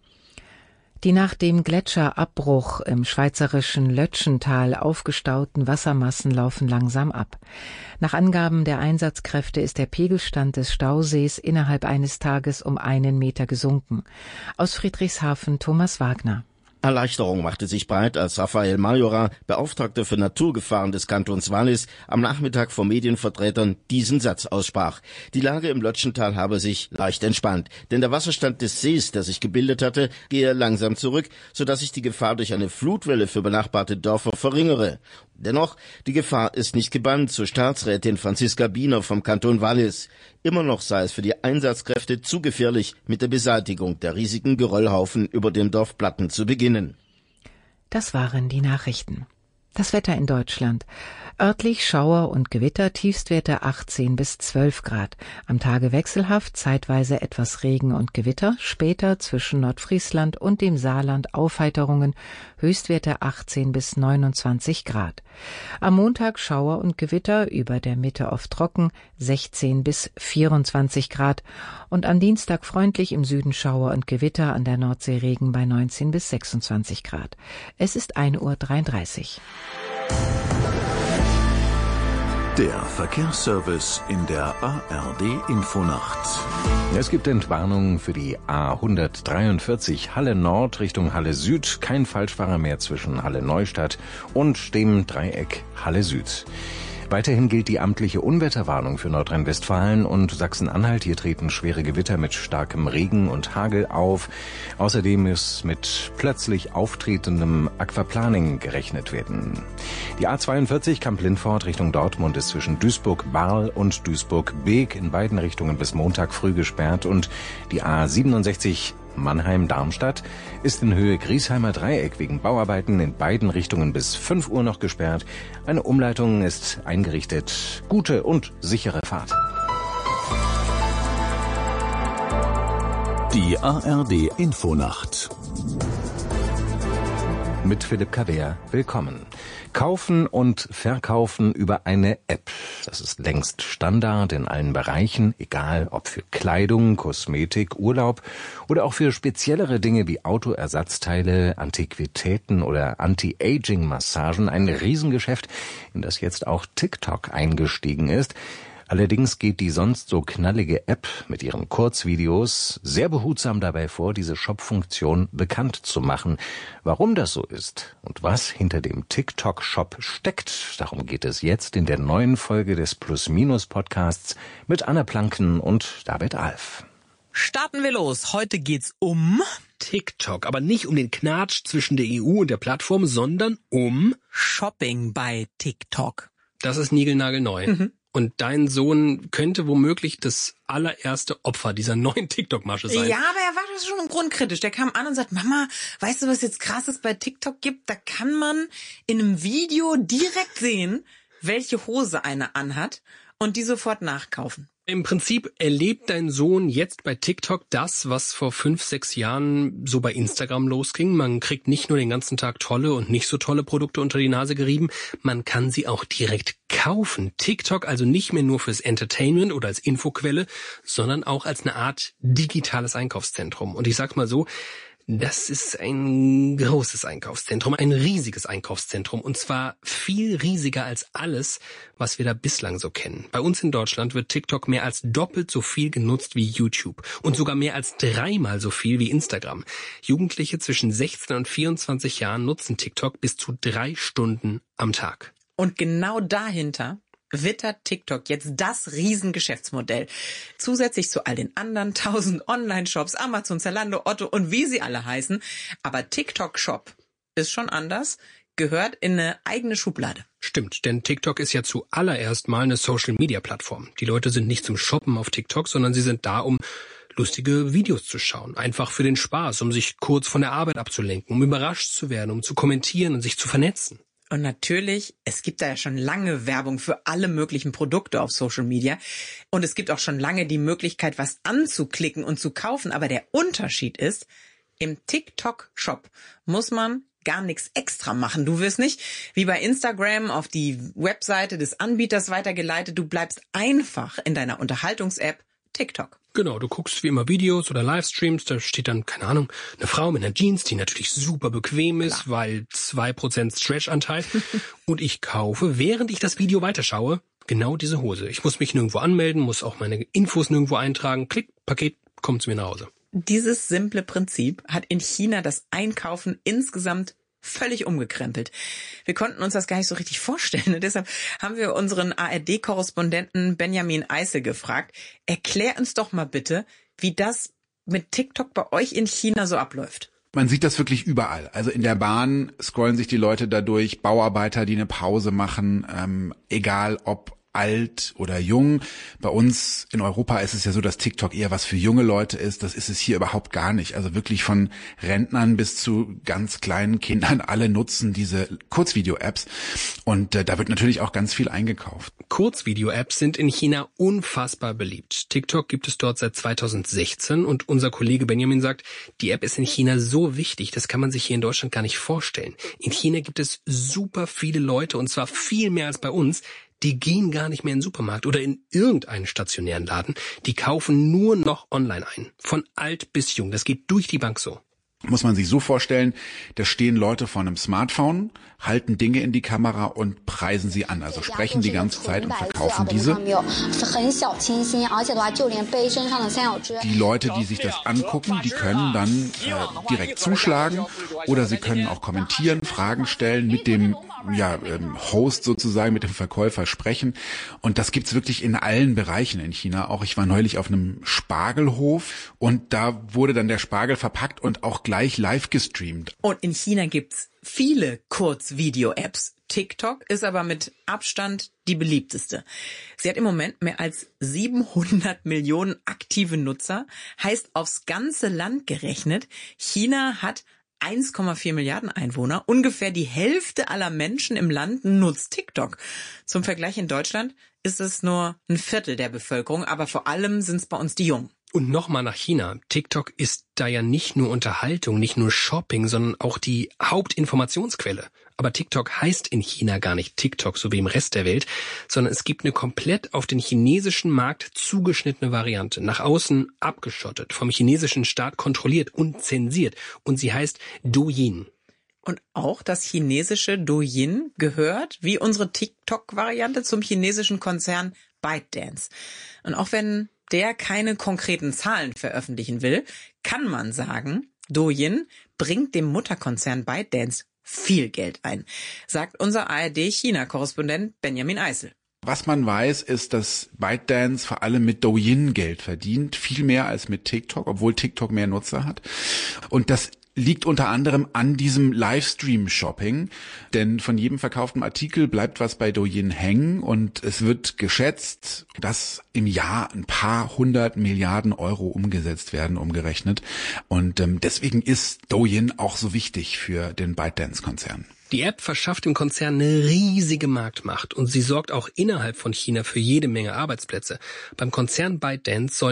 Die nach dem Gletscherabbruch im schweizerischen Lötschental aufgestauten Wassermassen laufen langsam ab. Nach Angaben der Einsatzkräfte ist der Pegelstand des Stausees innerhalb eines Tages um 1 Meter gesunken. Aus Friedrichshafen Thomas Wagner. Erleichterung machte sich breit, als Rafael Majora, Beauftragter für Naturgefahren des Kantons Wallis, am Nachmittag vor Medienvertretern diesen Satz aussprach. Die Lage im Lötschental habe sich leicht entspannt, denn der Wasserstand des Sees, der sich gebildet hatte, gehe langsam zurück, sodass sich die Gefahr durch eine Flutwelle für benachbarte Dörfer verringere. Dennoch, die Gefahr ist nicht gebannt, so Staatsrätin Franziska Biener vom Kanton Wallis. Immer noch sei es für die Einsatzkräfte zu gefährlich, mit der Beseitigung der riesigen Geröllhaufen über den Dorfplatten zu beginnen. Das waren die Nachrichten. Das Wetter in Deutschland. Örtlich Schauer und Gewitter, Tiefstwerte 18 bis 12 Grad. Am Tage wechselhaft, zeitweise etwas Regen und Gewitter, später zwischen Nordfriesland und dem Saarland Aufheiterungen, Höchstwerte 18 bis 29 Grad. Am Montag Schauer und Gewitter, über der Mitte oft trocken, 16 bis 24 Grad. Und am Dienstag freundlich, im Süden Schauer und Gewitter, an der Nordsee Regen bei 19 bis 26 Grad. Es ist 1:33 Uhr. Der Verkehrsservice in der ARD Infonacht. Es gibt Entwarnungen für die A143 Halle Nord Richtung Halle Süd. Kein Falschfahrer mehr zwischen Halle Neustadt und dem Dreieck Halle Süd. Weiterhin gilt die amtliche Unwetterwarnung für Nordrhein-Westfalen und Sachsen-Anhalt. Hier treten schwere Gewitter mit starkem Regen und Hagel auf. Außerdem ist mit plötzlich auftretendem Aquaplaning gerechnet werden. Die A42 Kamp-Lindfort Richtung Dortmund ist zwischen Duisburg-Barl und Duisburg-Beek in beiden Richtungen bis Montag früh gesperrt. Und die A67 Mannheim-Darmstadt ist in Höhe Griesheimer Dreieck wegen Bauarbeiten in beiden Richtungen bis 5 Uhr noch gesperrt. Eine Umleitung ist eingerichtet. Gute und sichere Fahrt. Die ARD Infonacht. Mit Philipp Kader. Willkommen. Kaufen und Verkaufen über eine App. Das ist längst Standard in allen Bereichen, egal ob für Kleidung, Kosmetik, Urlaub oder auch für speziellere Dinge wie Autoersatzteile, Antiquitäten oder Anti-Aging-Massagen. Ein Riesengeschäft, in das jetzt auch TikTok eingestiegen ist. Allerdings geht die sonst so knallige App mit ihren Kurzvideos sehr behutsam dabei vor, diese Shop-Funktion bekannt zu machen. Warum das so ist und was hinter dem TikTok-Shop steckt, darum geht es jetzt in der neuen Folge des Plus-Minus-Podcasts mit Anna Planken und David Alf. Starten wir los. Heute geht's um TikTok, aber nicht um den Knatsch zwischen der EU und der Plattform, sondern um Shopping bei TikTok. Das ist niegelnagelneu. Und dein Sohn könnte womöglich das allererste Opfer dieser neuen TikTok-Masche sein. Ja, aber er war doch schon grundkritisch. Der kam an und sagt, Mama, weißt du, was jetzt Krasses bei TikTok gibt? Da kann man in einem Video direkt sehen, welche Hose einer anhat und die sofort nachkaufen. Im Prinzip erlebt dein Sohn jetzt bei TikTok das, was vor 5, 6 Jahren so bei Instagram losging. Man kriegt nicht nur den ganzen Tag tolle und nicht so tolle Produkte unter die Nase gerieben, man kann sie auch direkt kaufen. TikTok also nicht mehr nur fürs Entertainment oder als Infoquelle, sondern auch als eine Art digitales Einkaufszentrum. Und ich sag's mal so, das ist ein großes Einkaufszentrum, ein riesiges Einkaufszentrum und zwar viel riesiger als alles, was wir da bislang so kennen. Bei uns in Deutschland wird TikTok mehr als doppelt so viel genutzt wie YouTube und sogar mehr als 3-mal so viel wie Instagram. Jugendliche zwischen 16 und 24 Jahren nutzen TikTok bis zu 3 Stunden am Tag. Und genau dahinter wittert TikTok jetzt das Riesengeschäftsmodell. Zusätzlich zu all den anderen 1000 Online-Shops, Amazon, Zalando, Otto und wie sie alle heißen. Aber TikTok-Shop ist schon anders, gehört in eine eigene Schublade. Stimmt, denn TikTok ist ja zuallererst mal eine Social-Media-Plattform. Die Leute sind nicht zum Shoppen auf TikTok, sondern sie sind da, um lustige Videos zu schauen. Einfach für den Spaß, um sich kurz von der Arbeit abzulenken, um überrascht zu werden, um zu kommentieren und sich zu vernetzen. Und natürlich, es gibt da ja schon lange Werbung für alle möglichen Produkte auf Social Media. Und es gibt auch schon lange die Möglichkeit, was anzuklicken und zu kaufen. Aber der Unterschied ist, im TikTok-Shop muss man gar nichts extra machen. Du wirst nicht wie bei Instagram auf die Webseite des Anbieters weitergeleitet. Du bleibst einfach in deiner Unterhaltungs-App TikTok. Genau, du guckst wie immer Videos oder Livestreams, da steht dann, keine Ahnung, eine Frau mit einer Jeans, die natürlich super bequem ist, klar, weil 2% Stretch-Anteil. Und ich kaufe, während ich das Video weiterschaue, genau diese Hose. Ich muss mich nirgendwo anmelden, muss auch meine Infos nirgendwo eintragen. Klick, Paket, kommt zu mir nach Hause. Dieses simple Prinzip hat in China das Einkaufen insgesamt völlig umgekrempelt. Wir konnten uns das gar nicht so richtig vorstellen und deshalb haben wir unseren ARD-Korrespondenten Benjamin Eisel gefragt, erklär uns doch mal bitte, wie das mit TikTok bei euch in China so abläuft. Man sieht das wirklich überall. Also in der Bahn scrollen sich die Leute dadurch, Bauarbeiter, die eine Pause machen, egal ob alt oder jung. Bei uns in Europa ist es ja so, dass TikTok eher was für junge Leute ist. Das ist es hier überhaupt gar nicht. Also wirklich von Rentnern bis zu ganz kleinen Kindern, alle nutzen diese Kurzvideo-Apps. Und da wird natürlich auch ganz viel eingekauft. Kurzvideo-Apps sind in China unfassbar beliebt. TikTok gibt es dort seit 2016 und unser Kollege Benjamin sagt, die App ist in China so wichtig, das kann man sich hier in Deutschland gar nicht vorstellen. In China gibt es super viele Leute und zwar viel mehr als bei uns, die gehen gar nicht mehr in den Supermarkt oder in irgendeinen stationären Laden. Die kaufen nur noch online ein. Von alt bis jung. Das geht durch die Bank so. Muss man sich so vorstellen, da stehen Leute vor einem Smartphone, halten Dinge in die Kamera und preisen sie an, also sprechen die ganze Zeit und verkaufen diese. Die Leute, die sich das angucken, die können dann direkt zuschlagen oder sie können auch kommentieren, Fragen stellen, mit dem Host sozusagen, mit dem Verkäufer sprechen. Und das gibt's wirklich in allen Bereichen in China. Auch ich war neulich auf einem Spargelhof und da wurde dann der Spargel verpackt und auch gleich live gestreamt. Und in China gibt's viele Kurzvideo-Apps. TikTok ist aber mit Abstand die beliebteste. Sie hat im Moment mehr als 700 Millionen aktive Nutzer, heißt aufs ganze Land gerechnet, China hat 1,4 Milliarden Einwohner. Ungefähr die Hälfte aller Menschen im Land nutzt TikTok. Zum Vergleich in Deutschland ist es nur ein Viertel der Bevölkerung, aber vor allem sind es bei uns die Jungen. Und nochmal nach China. TikTok ist da ja nicht nur Unterhaltung, nicht nur Shopping, sondern auch die Hauptinformationsquelle. Aber TikTok heißt in China gar nicht TikTok, so wie im Rest der Welt, sondern es gibt eine komplett auf den chinesischen Markt zugeschnittene Variante. Nach außen abgeschottet, vom chinesischen Staat kontrolliert und zensiert. Und sie heißt Douyin. Und auch das chinesische Douyin gehört, wie unsere TikTok-Variante, zum chinesischen Konzern ByteDance. Und auch wenn der keine konkreten Zahlen veröffentlichen will, kann man sagen, Douyin bringt dem Mutterkonzern ByteDance viel Geld ein, sagt unser ARD-China-Korrespondent Benjamin Eisel. Was man weiß, ist, dass ByteDance vor allem mit Douyin Geld verdient, viel mehr als mit TikTok, obwohl TikTok mehr Nutzer hat. Und das liegt unter anderem an diesem Livestream-Shopping, denn von jedem verkauften Artikel bleibt was bei Douyin hängen und es wird geschätzt, dass im Jahr ein paar 100 Milliarden Euro umgesetzt werden, umgerechnet. Und deswegen ist Douyin auch so wichtig für den ByteDance-Konzern. Die App verschafft dem Konzern eine riesige Marktmacht und sie sorgt auch innerhalb von China für jede Menge Arbeitsplätze. Beim Konzern ByteDance sollen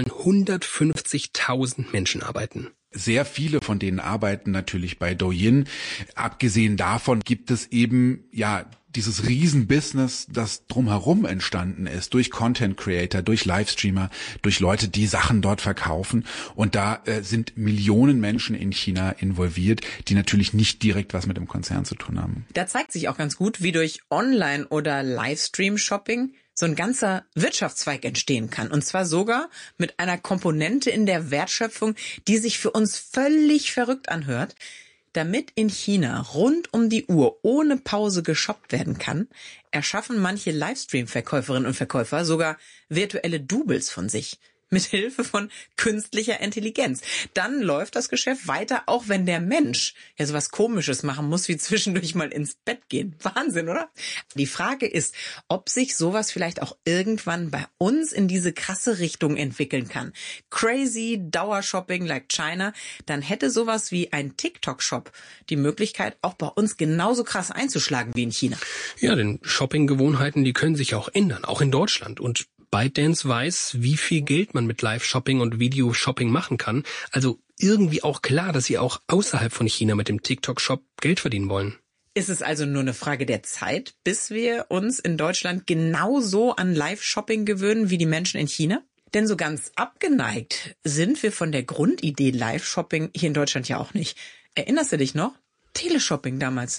150.000 Menschen arbeiten. Sehr viele von denen arbeiten natürlich bei Douyin. Abgesehen davon gibt es eben dieses Riesenbusiness, das drumherum entstanden ist, durch Content Creator, durch Livestreamer, durch Leute, die Sachen dort verkaufen. Und da sind Millionen Menschen in China involviert, die natürlich nicht direkt was mit dem Konzern zu tun haben. Da zeigt sich auch ganz gut, wie durch Online- oder Livestream-Shopping so ein ganzer Wirtschaftszweig entstehen kann. Und zwar sogar mit einer Komponente in der Wertschöpfung, die sich für uns völlig verrückt anhört. Damit in China rund um die Uhr ohne Pause geshoppt werden kann, erschaffen manche Livestream-Verkäuferinnen und Verkäufer sogar virtuelle Doubles von sich. Mit Hilfe von künstlicher Intelligenz. Dann läuft das Geschäft weiter, auch wenn der Mensch ja sowas Komisches machen muss, wie zwischendurch mal ins Bett gehen. Wahnsinn, oder? Die Frage ist, ob sich sowas vielleicht auch irgendwann bei uns in diese krasse Richtung entwickeln kann. Crazy Dauershopping like China, dann hätte sowas wie ein TikTok-Shop die Möglichkeit, auch bei uns genauso krass einzuschlagen wie in China. Ja, denn Shoppinggewohnheiten, die können sich auch ändern, auch in Deutschland. Und ByteDance weiß, wie viel Geld man mit Live-Shopping und Video-Shopping machen kann. Also irgendwie auch klar, dass sie auch außerhalb von China mit dem TikTok-Shop Geld verdienen wollen. Ist es also nur eine Frage der Zeit, bis wir uns in Deutschland genauso an Live-Shopping gewöhnen wie die Menschen in China? Denn so ganz abgeneigt sind wir von der Grundidee Live-Shopping hier in Deutschland ja auch nicht. Erinnerst du dich noch? Teleshopping damals.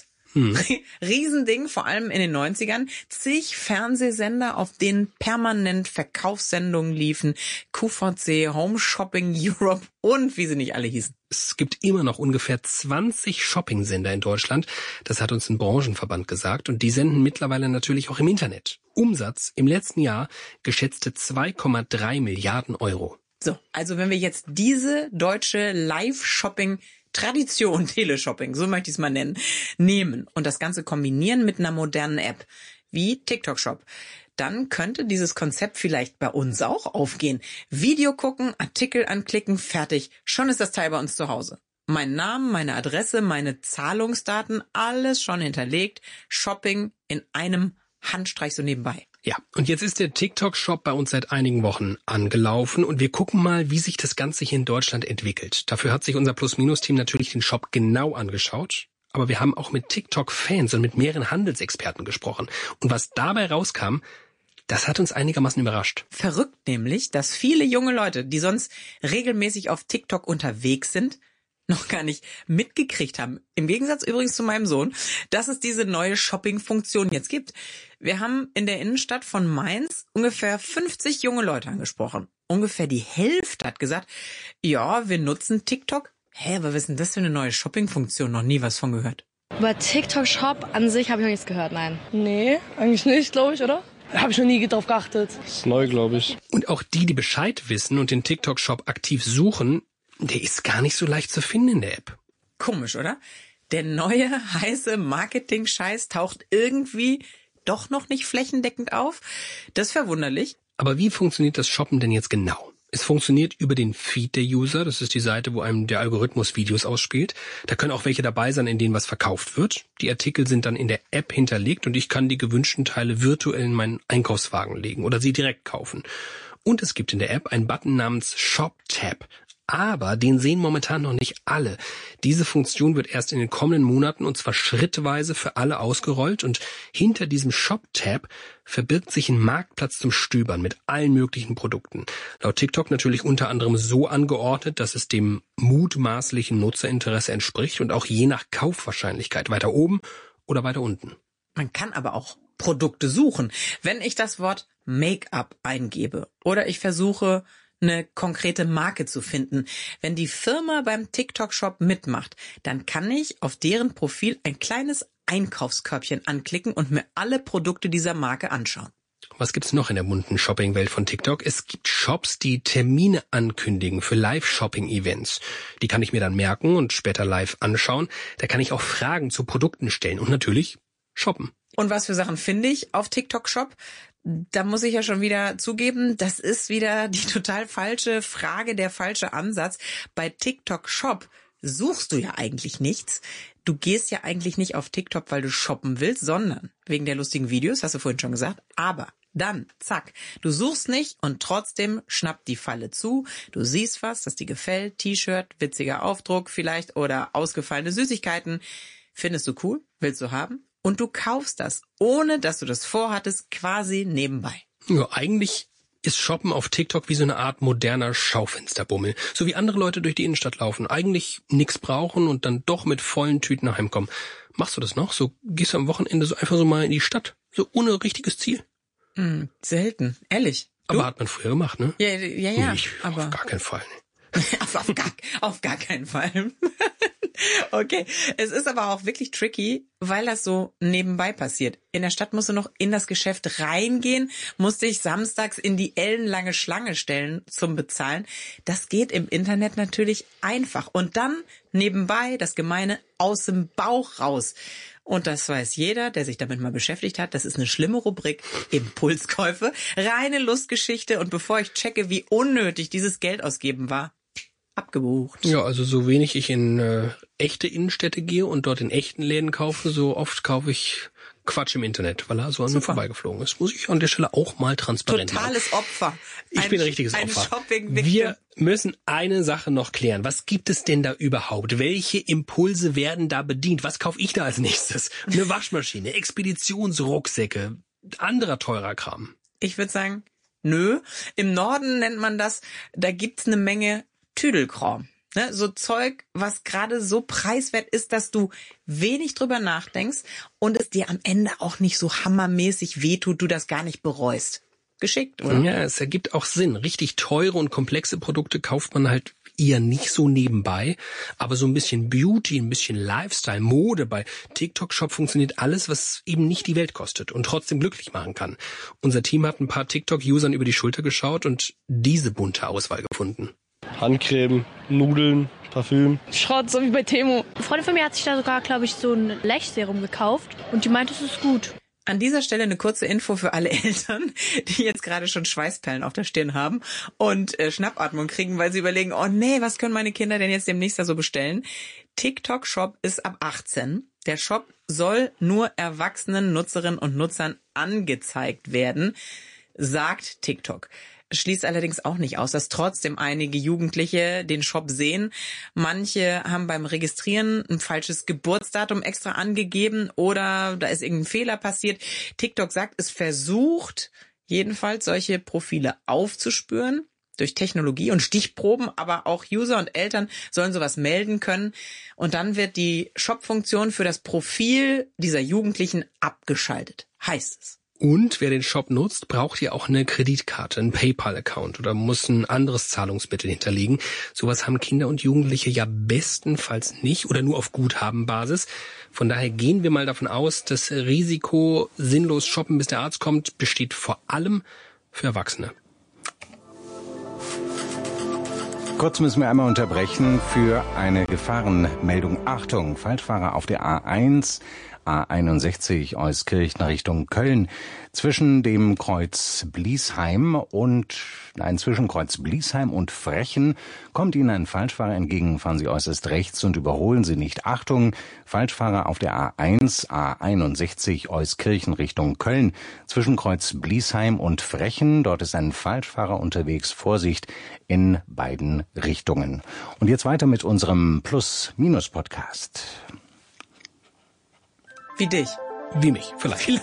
Riesending, vor allem in den 90ern. Zig Fernsehsender, auf denen permanent Verkaufssendungen liefen. QVC, Home Shopping Europe und wie sie nicht alle hießen. Es gibt immer noch ungefähr 20 Shopping-Sender in Deutschland. Das hat uns ein Branchenverband gesagt. Und die senden mittlerweile natürlich auch im Internet. Umsatz im letzten Jahr geschätzte 2,3 Milliarden Euro. So, also wenn wir jetzt diese deutsche Live-Shopping Tradition, Teleshopping, so möchte ich es mal nehmen und das Ganze kombinieren mit einer modernen App wie TikTok Shop, dann könnte dieses Konzept vielleicht bei uns auch aufgehen. Video gucken, Artikel anklicken, fertig, schon ist das Teil bei uns zu Hause. Mein Name, meine Adresse, meine Zahlungsdaten, alles schon hinterlegt, Shopping in einem Handstreich so nebenbei. Ja, und jetzt ist der TikTok-Shop bei uns seit einigen Wochen angelaufen und wir gucken mal, wie sich das Ganze hier in Deutschland entwickelt. Dafür hat sich unser Plus-Minus-Team natürlich den Shop genau angeschaut, aber wir haben auch mit TikTok-Fans und mit mehreren Handelsexperten gesprochen. Und was dabei rauskam, das hat uns einigermaßen überrascht. Verrückt nämlich, dass viele junge Leute, die sonst regelmäßig auf TikTok unterwegs sind, noch gar nicht mitgekriegt haben, im Gegensatz übrigens zu meinem Sohn, dass es diese neue Shopping-Funktion jetzt gibt. Wir haben in der Innenstadt von Mainz ungefähr 50 junge Leute angesprochen. Ungefähr die Hälfte hat gesagt, ja, wir nutzen TikTok. Aber was ist denn das für eine neue Shopping-Funktion? Noch nie was von gehört. Über TikTok-Shop an sich habe ich noch nichts gehört, nein. Nee, eigentlich nicht, glaube ich, oder? Habe ich noch nie drauf geachtet. Das ist neu, glaube ich. Und auch die Bescheid wissen und den TikTok-Shop aktiv suchen, der ist gar nicht so leicht zu finden in der App. Komisch, oder? Der neue, heiße Marketing-Scheiß taucht irgendwie doch noch nicht flächendeckend auf. Das ist verwunderlich. Aber wie funktioniert das Shoppen denn jetzt genau? Es funktioniert über den Feed der User. Das ist die Seite, wo einem der Algorithmus Videos ausspielt. Da können auch welche dabei sein, in denen was verkauft wird. Die Artikel sind dann in der App hinterlegt und ich kann die gewünschten Teile virtuell in meinen Einkaufswagen legen oder sie direkt kaufen. Und es gibt in der App einen Button namens Shop Tab. Aber den sehen momentan noch nicht alle. Diese Funktion wird erst in den kommenden Monaten und zwar schrittweise für alle ausgerollt und hinter diesem Shop-Tab verbirgt sich ein Marktplatz zum Stöbern mit allen möglichen Produkten. Laut TikTok natürlich unter anderem so angeordnet, dass es dem mutmaßlichen Nutzerinteresse entspricht und auch je nach Kaufwahrscheinlichkeit weiter oben oder weiter unten. Man kann aber auch Produkte suchen. Wenn ich das Wort Make-up eingebe oder ich versuche, eine konkrete Marke zu finden. Wenn die Firma beim TikTok-Shop mitmacht, dann kann ich auf deren Profil ein kleines Einkaufskörbchen anklicken und mir alle Produkte dieser Marke anschauen. Was gibt's noch in der bunten Shopping-Welt von TikTok? Es gibt Shops, die Termine ankündigen für Live-Shopping-Events. Die kann ich mir dann merken und später live anschauen. Da kann ich auch Fragen zu Produkten stellen und natürlich shoppen. Und was für Sachen finde ich auf TikTok-Shop? Da muss ich ja schon wieder zugeben, das ist wieder die total falsche Frage, der falsche Ansatz. Bei TikTok Shop suchst du ja eigentlich nichts. Du gehst ja eigentlich nicht auf TikTok, weil du shoppen willst, sondern wegen der lustigen Videos, hast du vorhin schon gesagt. Aber dann, zack, du suchst nicht und trotzdem schnappt die Falle zu. Du siehst was, das dir gefällt, T-Shirt, witziger Aufdruck vielleicht oder ausgefallene Süßigkeiten. Findest du cool? Willst du haben? Und du kaufst das, ohne dass du das vorhattest, quasi nebenbei. Ja, eigentlich ist Shoppen auf TikTok wie so eine Art moderner Schaufensterbummel. So wie andere Leute durch die Innenstadt laufen, eigentlich nichts brauchen und dann doch mit vollen Tüten heimkommen. Machst du das noch? So gehst du am Wochenende so einfach so mal in die Stadt, so ohne richtiges Ziel? Selten, ehrlich. Aber hat man früher gemacht, ne? Ja, Nee, aber auf gar keinen Fall. auf gar keinen Fall. Okay, es ist aber auch wirklich tricky, weil das so nebenbei passiert. In der Stadt musst du noch in das Geschäft reingehen, musst dich samstags in die ellenlange Schlange stellen zum Bezahlen. Das geht im Internet natürlich einfach. Und dann nebenbei das Gemeine aus dem Bauch raus. Und das weiß jeder, der sich damit mal beschäftigt hat. Das ist eine schlimme Rubrik, Impulskäufe, reine Lustgeschichte. Und bevor ich checke, wie unnötig dieses Geld ausgeben war, abgebucht. Ja, also so wenig ich in echte Innenstädte gehe und dort in echten Läden kaufe, so oft kaufe ich Quatsch im Internet, weil er so an mir vorbeigeflogen ist. Muss ich an der Stelle auch mal transparent machen. Totales Opfer. Ich bin ein richtiges Opfer. Wir müssen eine Sache noch klären. Was gibt es denn da überhaupt? Welche Impulse werden da bedient? Was kaufe ich da als nächstes? Eine Waschmaschine, Expeditionsrucksäcke, anderer teurer Kram. Ich würde sagen, nö. Im Norden nennt man das, da gibt's eine Menge Tüdelkram. Ne? So Zeug, was gerade so preiswert ist, dass du wenig drüber nachdenkst und es dir am Ende auch nicht so hammermäßig wehtut, du das gar nicht bereust. Geschickt, oder? Ja, es ergibt auch Sinn. Richtig teure und komplexe Produkte kauft man halt eher nicht so nebenbei. Aber so ein bisschen Beauty, ein bisschen Lifestyle, Mode bei TikTok-Shop funktioniert alles, was eben nicht die Welt kostet und trotzdem glücklich machen kann. Unser Team hat ein paar TikTok-Usern über die Schulter geschaut und diese bunte Auswahl gefunden. Handcreme, Nudeln, Parfüm. Schrott, so wie bei Temo. Eine Freundin von mir hat sich da sogar, glaube ich, so ein Lechserum gekauft und die meint, es ist gut. An dieser Stelle eine kurze Info für alle Eltern, die jetzt gerade schon Schweißperlen auf der Stirn haben und Schnappatmung kriegen, weil sie überlegen, oh nee, was können meine Kinder denn jetzt demnächst da so bestellen? TikTok Shop ist ab 18. Der Shop soll nur erwachsenen Nutzerinnen und Nutzern angezeigt werden, sagt TikTok. Schließt allerdings auch nicht aus, dass trotzdem einige Jugendliche den Shop sehen. Manche haben beim Registrieren ein falsches Geburtsdatum extra angegeben oder da ist irgendein Fehler passiert. TikTok sagt, es versucht jedenfalls solche Profile aufzuspüren. durch Technologie und Stichproben, aber auch User und Eltern sollen sowas melden können. Und dann wird die Shop-Funktion für das Profil dieser Jugendlichen abgeschaltet, heißt es. Und wer den Shop nutzt, braucht ja auch eine Kreditkarte, einen PayPal-Account oder muss ein anderes Zahlungsmittel hinterlegen. Sowas haben Kinder und Jugendliche ja bestenfalls nicht oder nur auf Guthabenbasis. Von daher gehen wir mal davon aus, das Risiko, sinnlos shoppen, bis der Arzt kommt, besteht vor allem für Erwachsene. Kurz müssen wir einmal unterbrechen für eine Gefahrenmeldung. Achtung, Falschfahrer auf der A1. A61 Euskirchen Richtung Köln. Zwischen Kreuz Bliesheim und Frechen kommt Ihnen ein Falschfahrer entgegen. Fahren Sie äußerst rechts und überholen Sie nicht. Achtung, Falschfahrer auf der A1, A61 Euskirchen Richtung Köln. Zwischen Kreuz Bliesheim und Frechen. Dort ist ein Falschfahrer unterwegs. Vorsicht in beiden Richtungen. Und jetzt weiter mit unserem Plus-Minus-Podcast. Wie dich. Wie mich, vielleicht.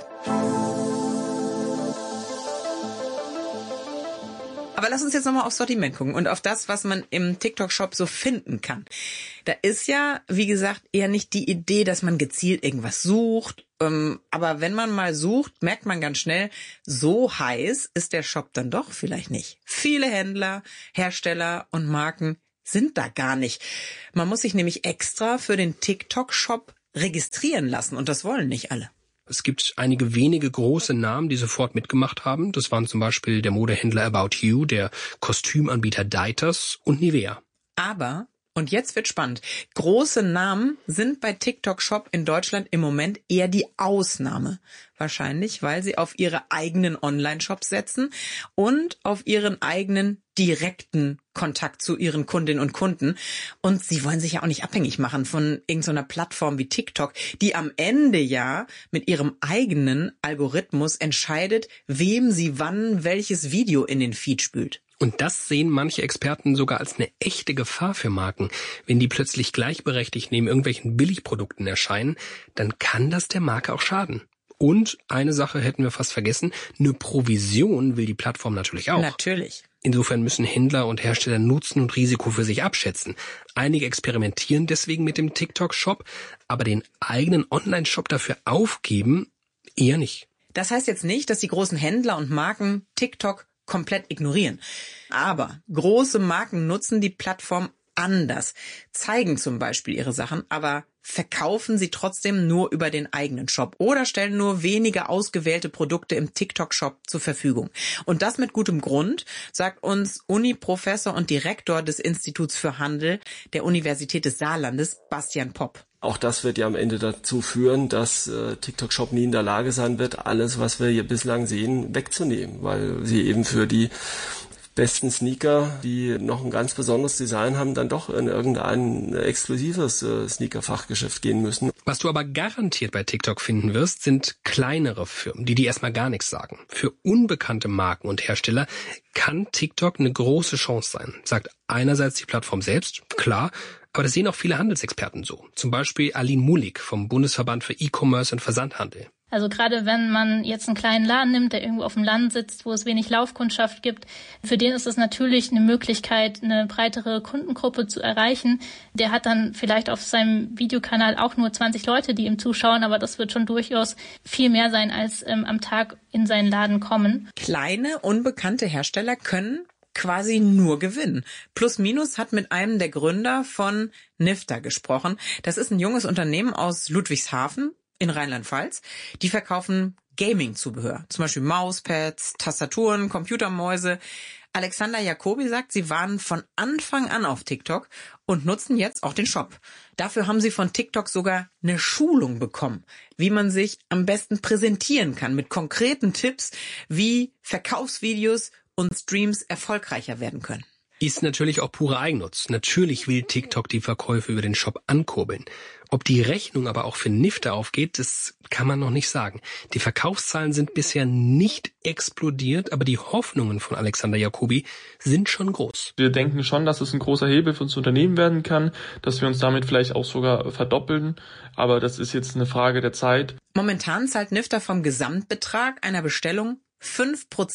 Aber lass uns jetzt nochmal aufs Sortiment gucken und auf das, was man im TikTok-Shop so finden kann. Da ist ja, wie gesagt, eher nicht die Idee, dass man gezielt irgendwas sucht. Aber wenn man mal sucht, merkt man ganz schnell, so heiß ist der Shop dann doch vielleicht nicht. Viele Händler, Hersteller und Marken sind da gar nicht. Man muss sich nämlich extra für den TikTok-Shop registrieren lassen und das wollen nicht alle. Es gibt einige wenige große Namen, die sofort mitgemacht haben. Das waren zum Beispiel der Modehändler About You, der Kostümanbieter Deiters und Nivea. Aber, und jetzt wird spannend, große Namen sind bei TikTok Shop in Deutschland im Moment eher die Ausnahme. Wahrscheinlich, weil sie auf ihre eigenen Online-Shops setzen und auf ihren eigenen direkten Kontakt zu ihren Kundinnen und Kunden. Und sie wollen sich ja auch nicht abhängig machen von irgendeiner Plattform wie TikTok, die am Ende ja mit ihrem eigenen Algorithmus entscheidet, wem sie wann welches Video in den Feed spült. Und das sehen manche Experten sogar als eine echte Gefahr für Marken. Wenn die plötzlich gleichberechtigt neben irgendwelchen Billigprodukten erscheinen, dann kann das der Marke auch schaden. Und eine Sache hätten wir fast vergessen, eine Provision will die Plattform natürlich auch. Natürlich. Insofern müssen Händler und Hersteller Nutzen und Risiko für sich abschätzen. Einige experimentieren deswegen mit dem TikTok-Shop, aber den eigenen Online-Shop dafür aufgeben, eher nicht. Das heißt jetzt nicht, dass die großen Händler und Marken TikTok komplett ignorieren. Aber große Marken nutzen die Plattform anders, zeigen zum Beispiel ihre Sachen, aber verkaufen sie trotzdem nur über den eigenen Shop oder stellen nur wenige ausgewählte Produkte im TikTok-Shop zur Verfügung. Und das mit gutem Grund, sagt uns Uni-Professor und Direktor des Instituts für Handel der Universität des Saarlandes, Bastian Popp. Auch das wird ja am Ende dazu führen, dass TikTok-Shop nie in der Lage sein wird, alles, was wir hier bislang sehen, wegzunehmen, weil sie eben für die besten Sneaker, die noch ein ganz besonderes Design haben, dann doch in irgendein exklusives Sneaker-Fachgeschäft gehen müssen. Was du aber garantiert bei TikTok finden wirst, sind kleinere Firmen, die erstmal gar nichts sagen. Für unbekannte Marken und Hersteller kann TikTok eine große Chance sein, sagt einerseits die Plattform selbst, klar, aber das sehen auch viele Handelsexperten so. Zum Beispiel Aline Mulik vom Bundesverband für E-Commerce und Versandhandel. Also gerade wenn man jetzt einen kleinen Laden nimmt, der irgendwo auf dem Land sitzt, wo es wenig Laufkundschaft gibt, für den ist es natürlich eine Möglichkeit, eine breitere Kundengruppe zu erreichen. Der hat dann vielleicht auf seinem Videokanal auch nur 20 Leute, die ihm zuschauen, aber das wird schon durchaus viel mehr sein, als am Tag in seinen Laden kommen. Kleine, unbekannte Hersteller können quasi nur gewinnen. Plus Minus hat mit einem der Gründer von Nifter gesprochen. Das ist ein junges Unternehmen aus Ludwigshafen in Rheinland-Pfalz. Die verkaufen Gaming-Zubehör, zum Beispiel Mauspads, Tastaturen, Computermäuse. Alexander Jacobi sagt, sie waren von Anfang an auf TikTok und nutzen jetzt auch den Shop. Dafür haben sie von TikTok sogar eine Schulung bekommen, wie man sich am besten präsentieren kann, mit konkreten Tipps, wie Verkaufsvideos und Streams erfolgreicher werden können. Ist natürlich auch pure Eigennutz. Natürlich will TikTok die Verkäufe über den Shop ankurbeln. Ob die Rechnung aber auch für Nifter aufgeht, das kann man noch nicht sagen. Die Verkaufszahlen sind bisher nicht explodiert, aber die Hoffnungen von Alexander Jacobi sind schon groß. Wir denken schon, dass es ein großer Hebel für unser Unternehmen werden kann, dass wir uns damit vielleicht auch sogar verdoppeln, aber das ist jetzt eine Frage der Zeit. Momentan zahlt Nifter vom Gesamtbetrag einer Bestellung 5%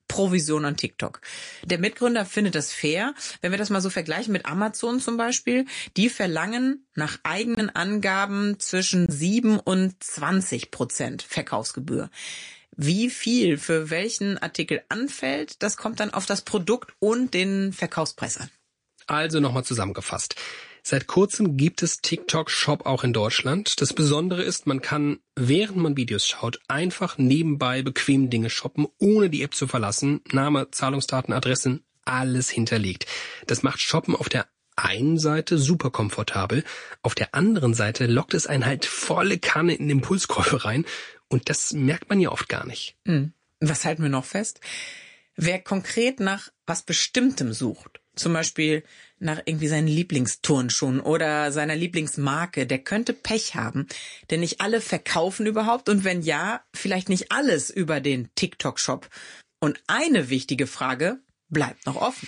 Provision an TikTok. Der Mitgründer findet das fair. Wenn wir das mal so vergleichen mit Amazon zum Beispiel, die verlangen nach eigenen Angaben zwischen 7 und 20% Verkaufsgebühr. Wie viel für welchen Artikel anfällt, das kommt dann auf das Produkt und den Verkaufspreis an. Also nochmal zusammengefasst. Seit kurzem gibt es TikTok Shop auch in Deutschland. Das Besondere ist, man kann, während man Videos schaut, einfach nebenbei bequem Dinge shoppen, ohne die App zu verlassen. Name, Zahlungsdaten, Adressen, alles hinterlegt. Das macht Shoppen auf der einen Seite super komfortabel. Auf der anderen Seite lockt es einen halt volle Kanne in Impulskäufe rein. Und das merkt man ja oft gar nicht. Was halten wir noch fest? Wer konkret nach was Bestimmtem sucht, zum Beispiel nach irgendwie seinen Lieblingsturnschuhen oder seiner Lieblingsmarke, der könnte Pech haben. Denn nicht alle verkaufen überhaupt und wenn ja, vielleicht nicht alles über den TikTok-Shop. Und eine wichtige Frage bleibt noch offen.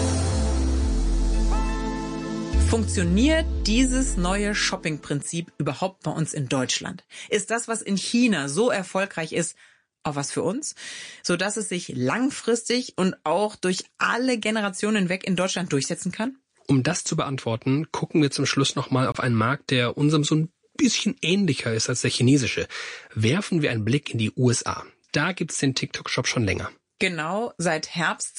Funktioniert dieses neue Shopping-Prinzip überhaupt bei uns in Deutschland? Ist das, was in China so erfolgreich ist, auch was für uns, sodass es sich langfristig und auch durch alle Generationen hinweg in Deutschland durchsetzen kann? Um das zu beantworten, gucken wir zum Schluss nochmal auf einen Markt, der unserem so ein bisschen ähnlicher ist als der chinesische. Werfen wir einen Blick in die USA. Da gibt's den TikTok-Shop schon länger. Genau, seit Herbst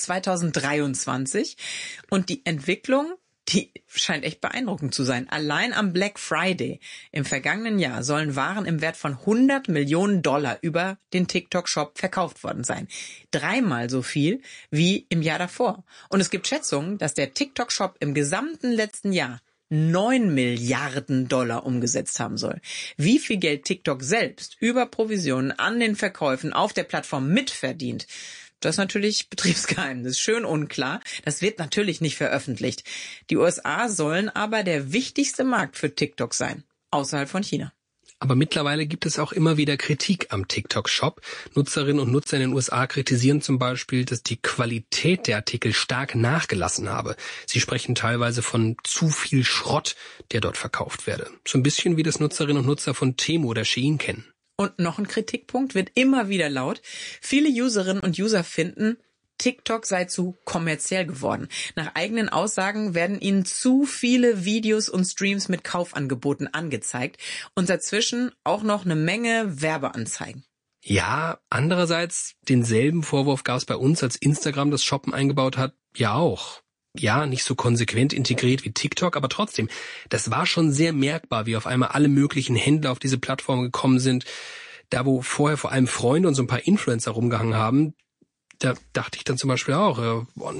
2023. Und die Entwicklung, die scheint echt beeindruckend zu sein. Allein am Black Friday im vergangenen Jahr sollen Waren im Wert von $100 Millionen über den TikTok-Shop verkauft worden sein. 3-mal so viel wie im Jahr davor. Und es gibt Schätzungen, dass der TikTok-Shop im gesamten letzten Jahr $9 Milliarden umgesetzt haben soll. Wie viel Geld TikTok selbst über Provisionen an den Verkäufen auf der Plattform mitverdient, das ist natürlich Betriebsgeheimnis, schön unklar. Das wird natürlich nicht veröffentlicht. Die USA sollen aber der wichtigste Markt für TikTok sein, außerhalb von China. Aber mittlerweile gibt es auch immer wieder Kritik am TikTok-Shop. Nutzerinnen und Nutzer in den USA kritisieren zum Beispiel, dass die Qualität der Artikel stark nachgelassen habe. Sie sprechen teilweise von zu viel Schrott, der dort verkauft werde. So ein bisschen wie das Nutzerinnen und Nutzer von Temu oder Shein kennen. Und noch ein Kritikpunkt wird immer wieder laut. Viele Userinnen und User finden, TikTok sei zu kommerziell geworden. Nach eigenen Aussagen werden ihnen zu viele Videos und Streams mit Kaufangeboten angezeigt und dazwischen auch noch eine Menge Werbeanzeigen. Ja, andererseits, denselben Vorwurf gab es bei uns, als Instagram das Shoppen eingebaut hat, ja auch. Ja, nicht so konsequent integriert wie TikTok, aber trotzdem, das war schon sehr merkbar, wie auf einmal alle möglichen Händler auf diese Plattform gekommen sind. Da, wo vorher vor allem Freunde und so ein paar Influencer rumgehangen haben, da dachte ich dann zum Beispiel auch,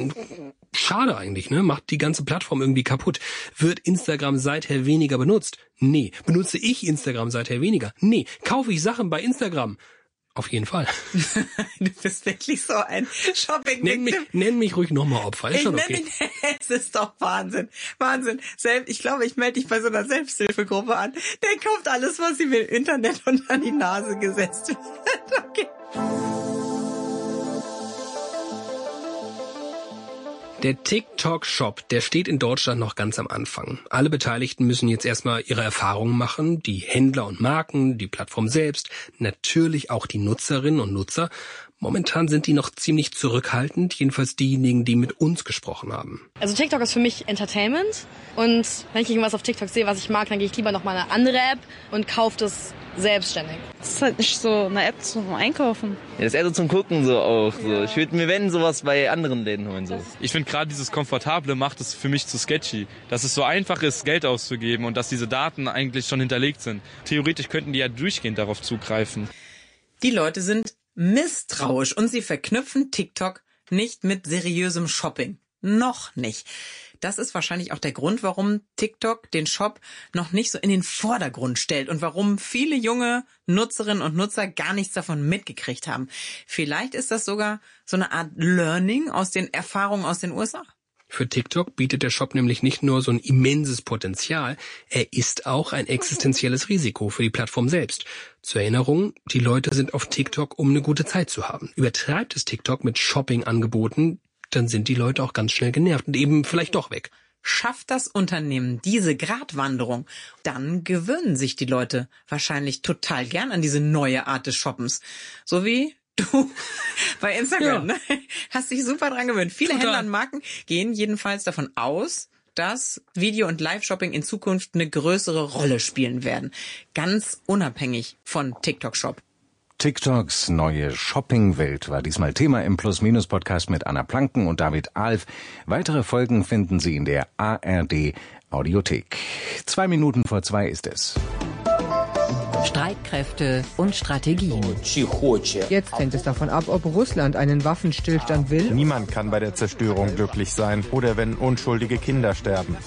schade eigentlich, ne? Macht die ganze Plattform irgendwie kaputt. Wird Instagram seither weniger benutzt? Nee. Benutze ich Instagram seither weniger? Nee. Kaufe ich Sachen bei Instagram? Auf jeden Fall. Du bist wirklich so ein Shopping-Victim. Nenn mich ruhig nochmal Opfer. Ist schon okay. Es ist doch Wahnsinn. Wahnsinn. Ich glaube, ich melde dich bei so einer Selbsthilfegruppe an. Der kauft alles, was ihm im Internet unter die Nase gesetzt wird. Okay. Der TikTok-Shop, der steht in Deutschland noch ganz am Anfang. Alle Beteiligten müssen jetzt erstmal ihre Erfahrungen machen, die Händler und Marken, die Plattform selbst, natürlich auch die Nutzerinnen und Nutzer. Momentan sind die noch ziemlich zurückhaltend, jedenfalls diejenigen, die mit uns gesprochen haben. Also TikTok ist für mich Entertainment und wenn ich irgendwas auf TikTok sehe, was ich mag, dann gehe ich lieber noch mal eine andere App und kaufe das selbstständig. Das ist halt nicht so eine App zum Einkaufen. Ja, das ist eher so zum Gucken so auch. So. Ich würde mir, wenn, sowas bei anderen Läden holen. So. Ich finde gerade dieses Komfortable macht es für mich zu sketchy. Dass es so einfach ist, Geld auszugeben und dass diese Daten eigentlich schon hinterlegt sind. Theoretisch könnten die ja durchgehend darauf zugreifen. Die Leute sind misstrauisch und sie verknüpfen TikTok nicht mit seriösem Shopping. Noch nicht. Das ist wahrscheinlich auch der Grund, warum TikTok den Shop noch nicht so in den Vordergrund stellt und warum viele junge Nutzerinnen und Nutzer gar nichts davon mitgekriegt haben. Vielleicht ist das sogar so eine Art Learning aus den Erfahrungen aus den USA. Für TikTok bietet der Shop nämlich nicht nur so ein immenses Potenzial, er ist auch ein existenzielles Risiko für die Plattform selbst. Zur Erinnerung, die Leute sind auf TikTok, um eine gute Zeit zu haben. Übertreibt es TikTok mit Shopping-Angeboten, dann sind die Leute auch ganz schnell genervt und eben vielleicht doch weg. Schafft das Unternehmen diese Gratwanderung, dann gewöhnen sich die Leute wahrscheinlich total gern an diese neue Art des Shoppens. So wie Du, bei Instagram, ne? Hast dich super dran gewöhnt. Viele Händler und Marken gehen jedenfalls davon aus, dass Video- und Live-Shopping in Zukunft eine größere Rolle spielen werden. Ganz unabhängig von TikTok-Shop. TikToks neue Shoppingwelt war diesmal Thema im Plus-Minus-Podcast mit Anna Planken und David Alf. Weitere Folgen finden Sie in der ARD Audiothek. 2:02 ist es. Streitkräfte und Strategien. Jetzt hängt es davon ab, ob Russland einen Waffenstillstand will. Niemand kann bei der Zerstörung glücklich sein oder wenn unschuldige Kinder sterben.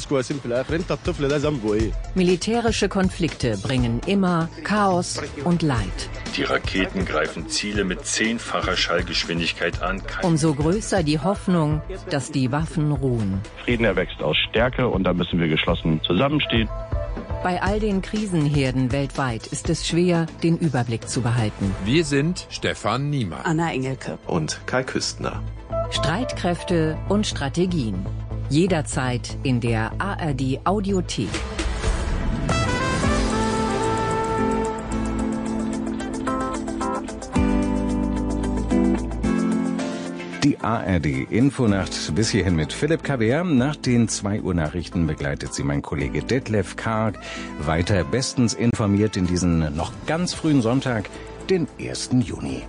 Militärische Konflikte bringen immer Chaos und Leid. Die Raketen greifen Ziele mit 10-facher Schallgeschwindigkeit an. Umso größer die Hoffnung, dass die Waffen ruhen. Frieden erwächst aus Stärke und da müssen wir geschlossen zusammenstehen. Bei all den Krisenherden weltweit ist es schwer, den Überblick zu behalten. Wir sind Stefan Niemann, Anna Engelke und Kai Küstner. Streitkräfte und Strategien. Jederzeit in der ARD Audiothek. Die ARD-Infonacht bis hierhin mit Philipp Kaber. Nach den 2 Uhr Nachrichten begleitet sie mein Kollege Detlef Karg. Weiter bestens informiert in diesen noch ganz frühen Sonntag, den 1. Juni.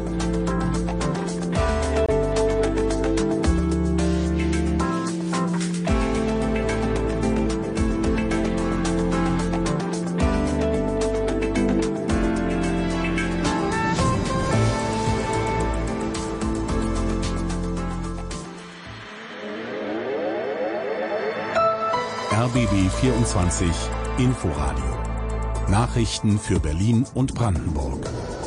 RBB 24 Inforadio. Nachrichten für Berlin und Brandenburg.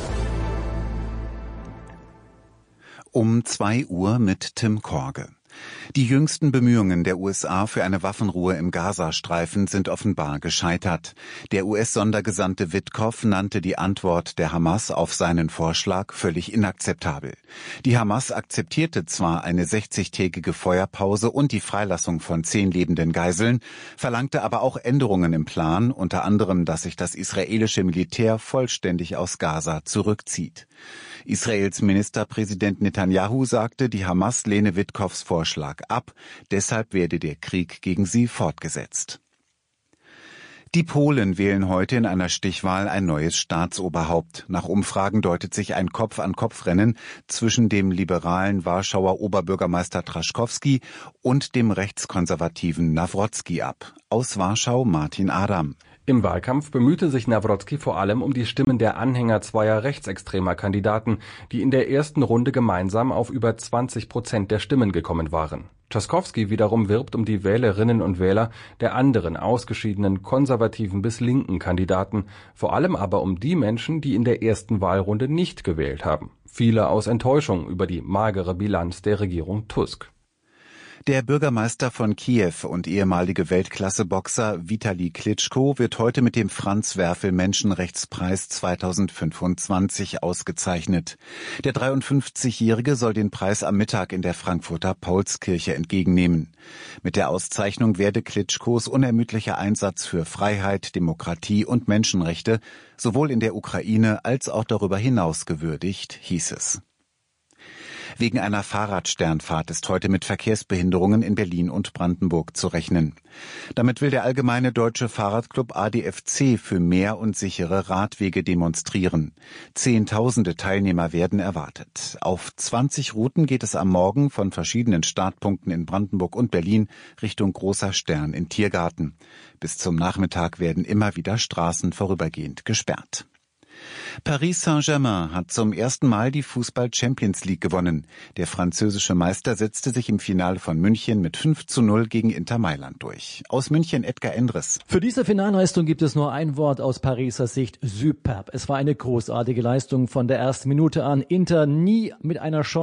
Um 2 Uhr mit Tim Korge. Die jüngsten Bemühungen der USA für eine Waffenruhe im Gazastreifen sind offenbar gescheitert. Der US-Sondergesandte Witkoff nannte die Antwort der Hamas auf seinen Vorschlag völlig inakzeptabel. Die Hamas akzeptierte zwar eine 60-tägige Feuerpause und die Freilassung von 10 lebenden Geiseln, verlangte aber auch Änderungen im Plan, unter anderem, dass sich das israelische Militär vollständig aus Gaza zurückzieht. Israels Ministerpräsident Netanyahu sagte, die Hamas lehne Witkoffs Vorschlag ab, deshalb werde der Krieg gegen sie fortgesetzt. Die Polen wählen heute in einer Stichwahl ein neues Staatsoberhaupt. Nach Umfragen deutet sich ein Kopf-an-Kopf-Rennen zwischen dem liberalen Warschauer Oberbürgermeister Trzaskowski und dem rechtskonservativen Nawrocki ab. Aus Warschau Martin Adam. Im Wahlkampf bemühte sich Nawrocki vor allem um die Stimmen der Anhänger zweier rechtsextremer Kandidaten, die in der ersten Runde gemeinsam auf über 20% der Stimmen gekommen waren. Trzaskowski wiederum wirbt um die Wählerinnen und Wähler der anderen ausgeschiedenen konservativen bis linken Kandidaten, vor allem aber um die Menschen, die in der ersten Wahlrunde nicht gewählt haben. Viele aus Enttäuschung über die magere Bilanz der Regierung Tusk. Der Bürgermeister von Kiew und ehemalige Weltklasse-Boxer Vitali Klitschko wird heute mit dem Franz-Werfel-Menschenrechtspreis 2025 ausgezeichnet. Der 53-Jährige soll den Preis am Mittag in der Frankfurter Paulskirche entgegennehmen. Mit der Auszeichnung werde Klitschkos unermüdlicher Einsatz für Freiheit, Demokratie und Menschenrechte sowohl in der Ukraine als auch darüber hinaus gewürdigt, hieß es. Wegen einer Fahrradsternfahrt ist heute mit Verkehrsbehinderungen in Berlin und Brandenburg zu rechnen. Damit will der Allgemeine Deutsche Fahrradclub ADFC für mehr und sichere Radwege demonstrieren. Zehntausende Teilnehmer werden erwartet. Auf 20 Routen geht es am Morgen von verschiedenen Startpunkten in Brandenburg und Berlin Richtung Großer Stern in Tiergarten. Bis zum Nachmittag werden immer wieder Straßen vorübergehend gesperrt. Paris Saint-Germain hat zum ersten Mal die Fußball-Champions League gewonnen. Der französische Meister setzte sich im Finale von München mit 5:0 gegen Inter Mailand durch. Aus München Edgar Endres. Für diese Finalleistung gibt es nur ein Wort aus Pariser Sicht: superb. Es war eine großartige Leistung von der ersten Minute an. Inter nie mit einer Chance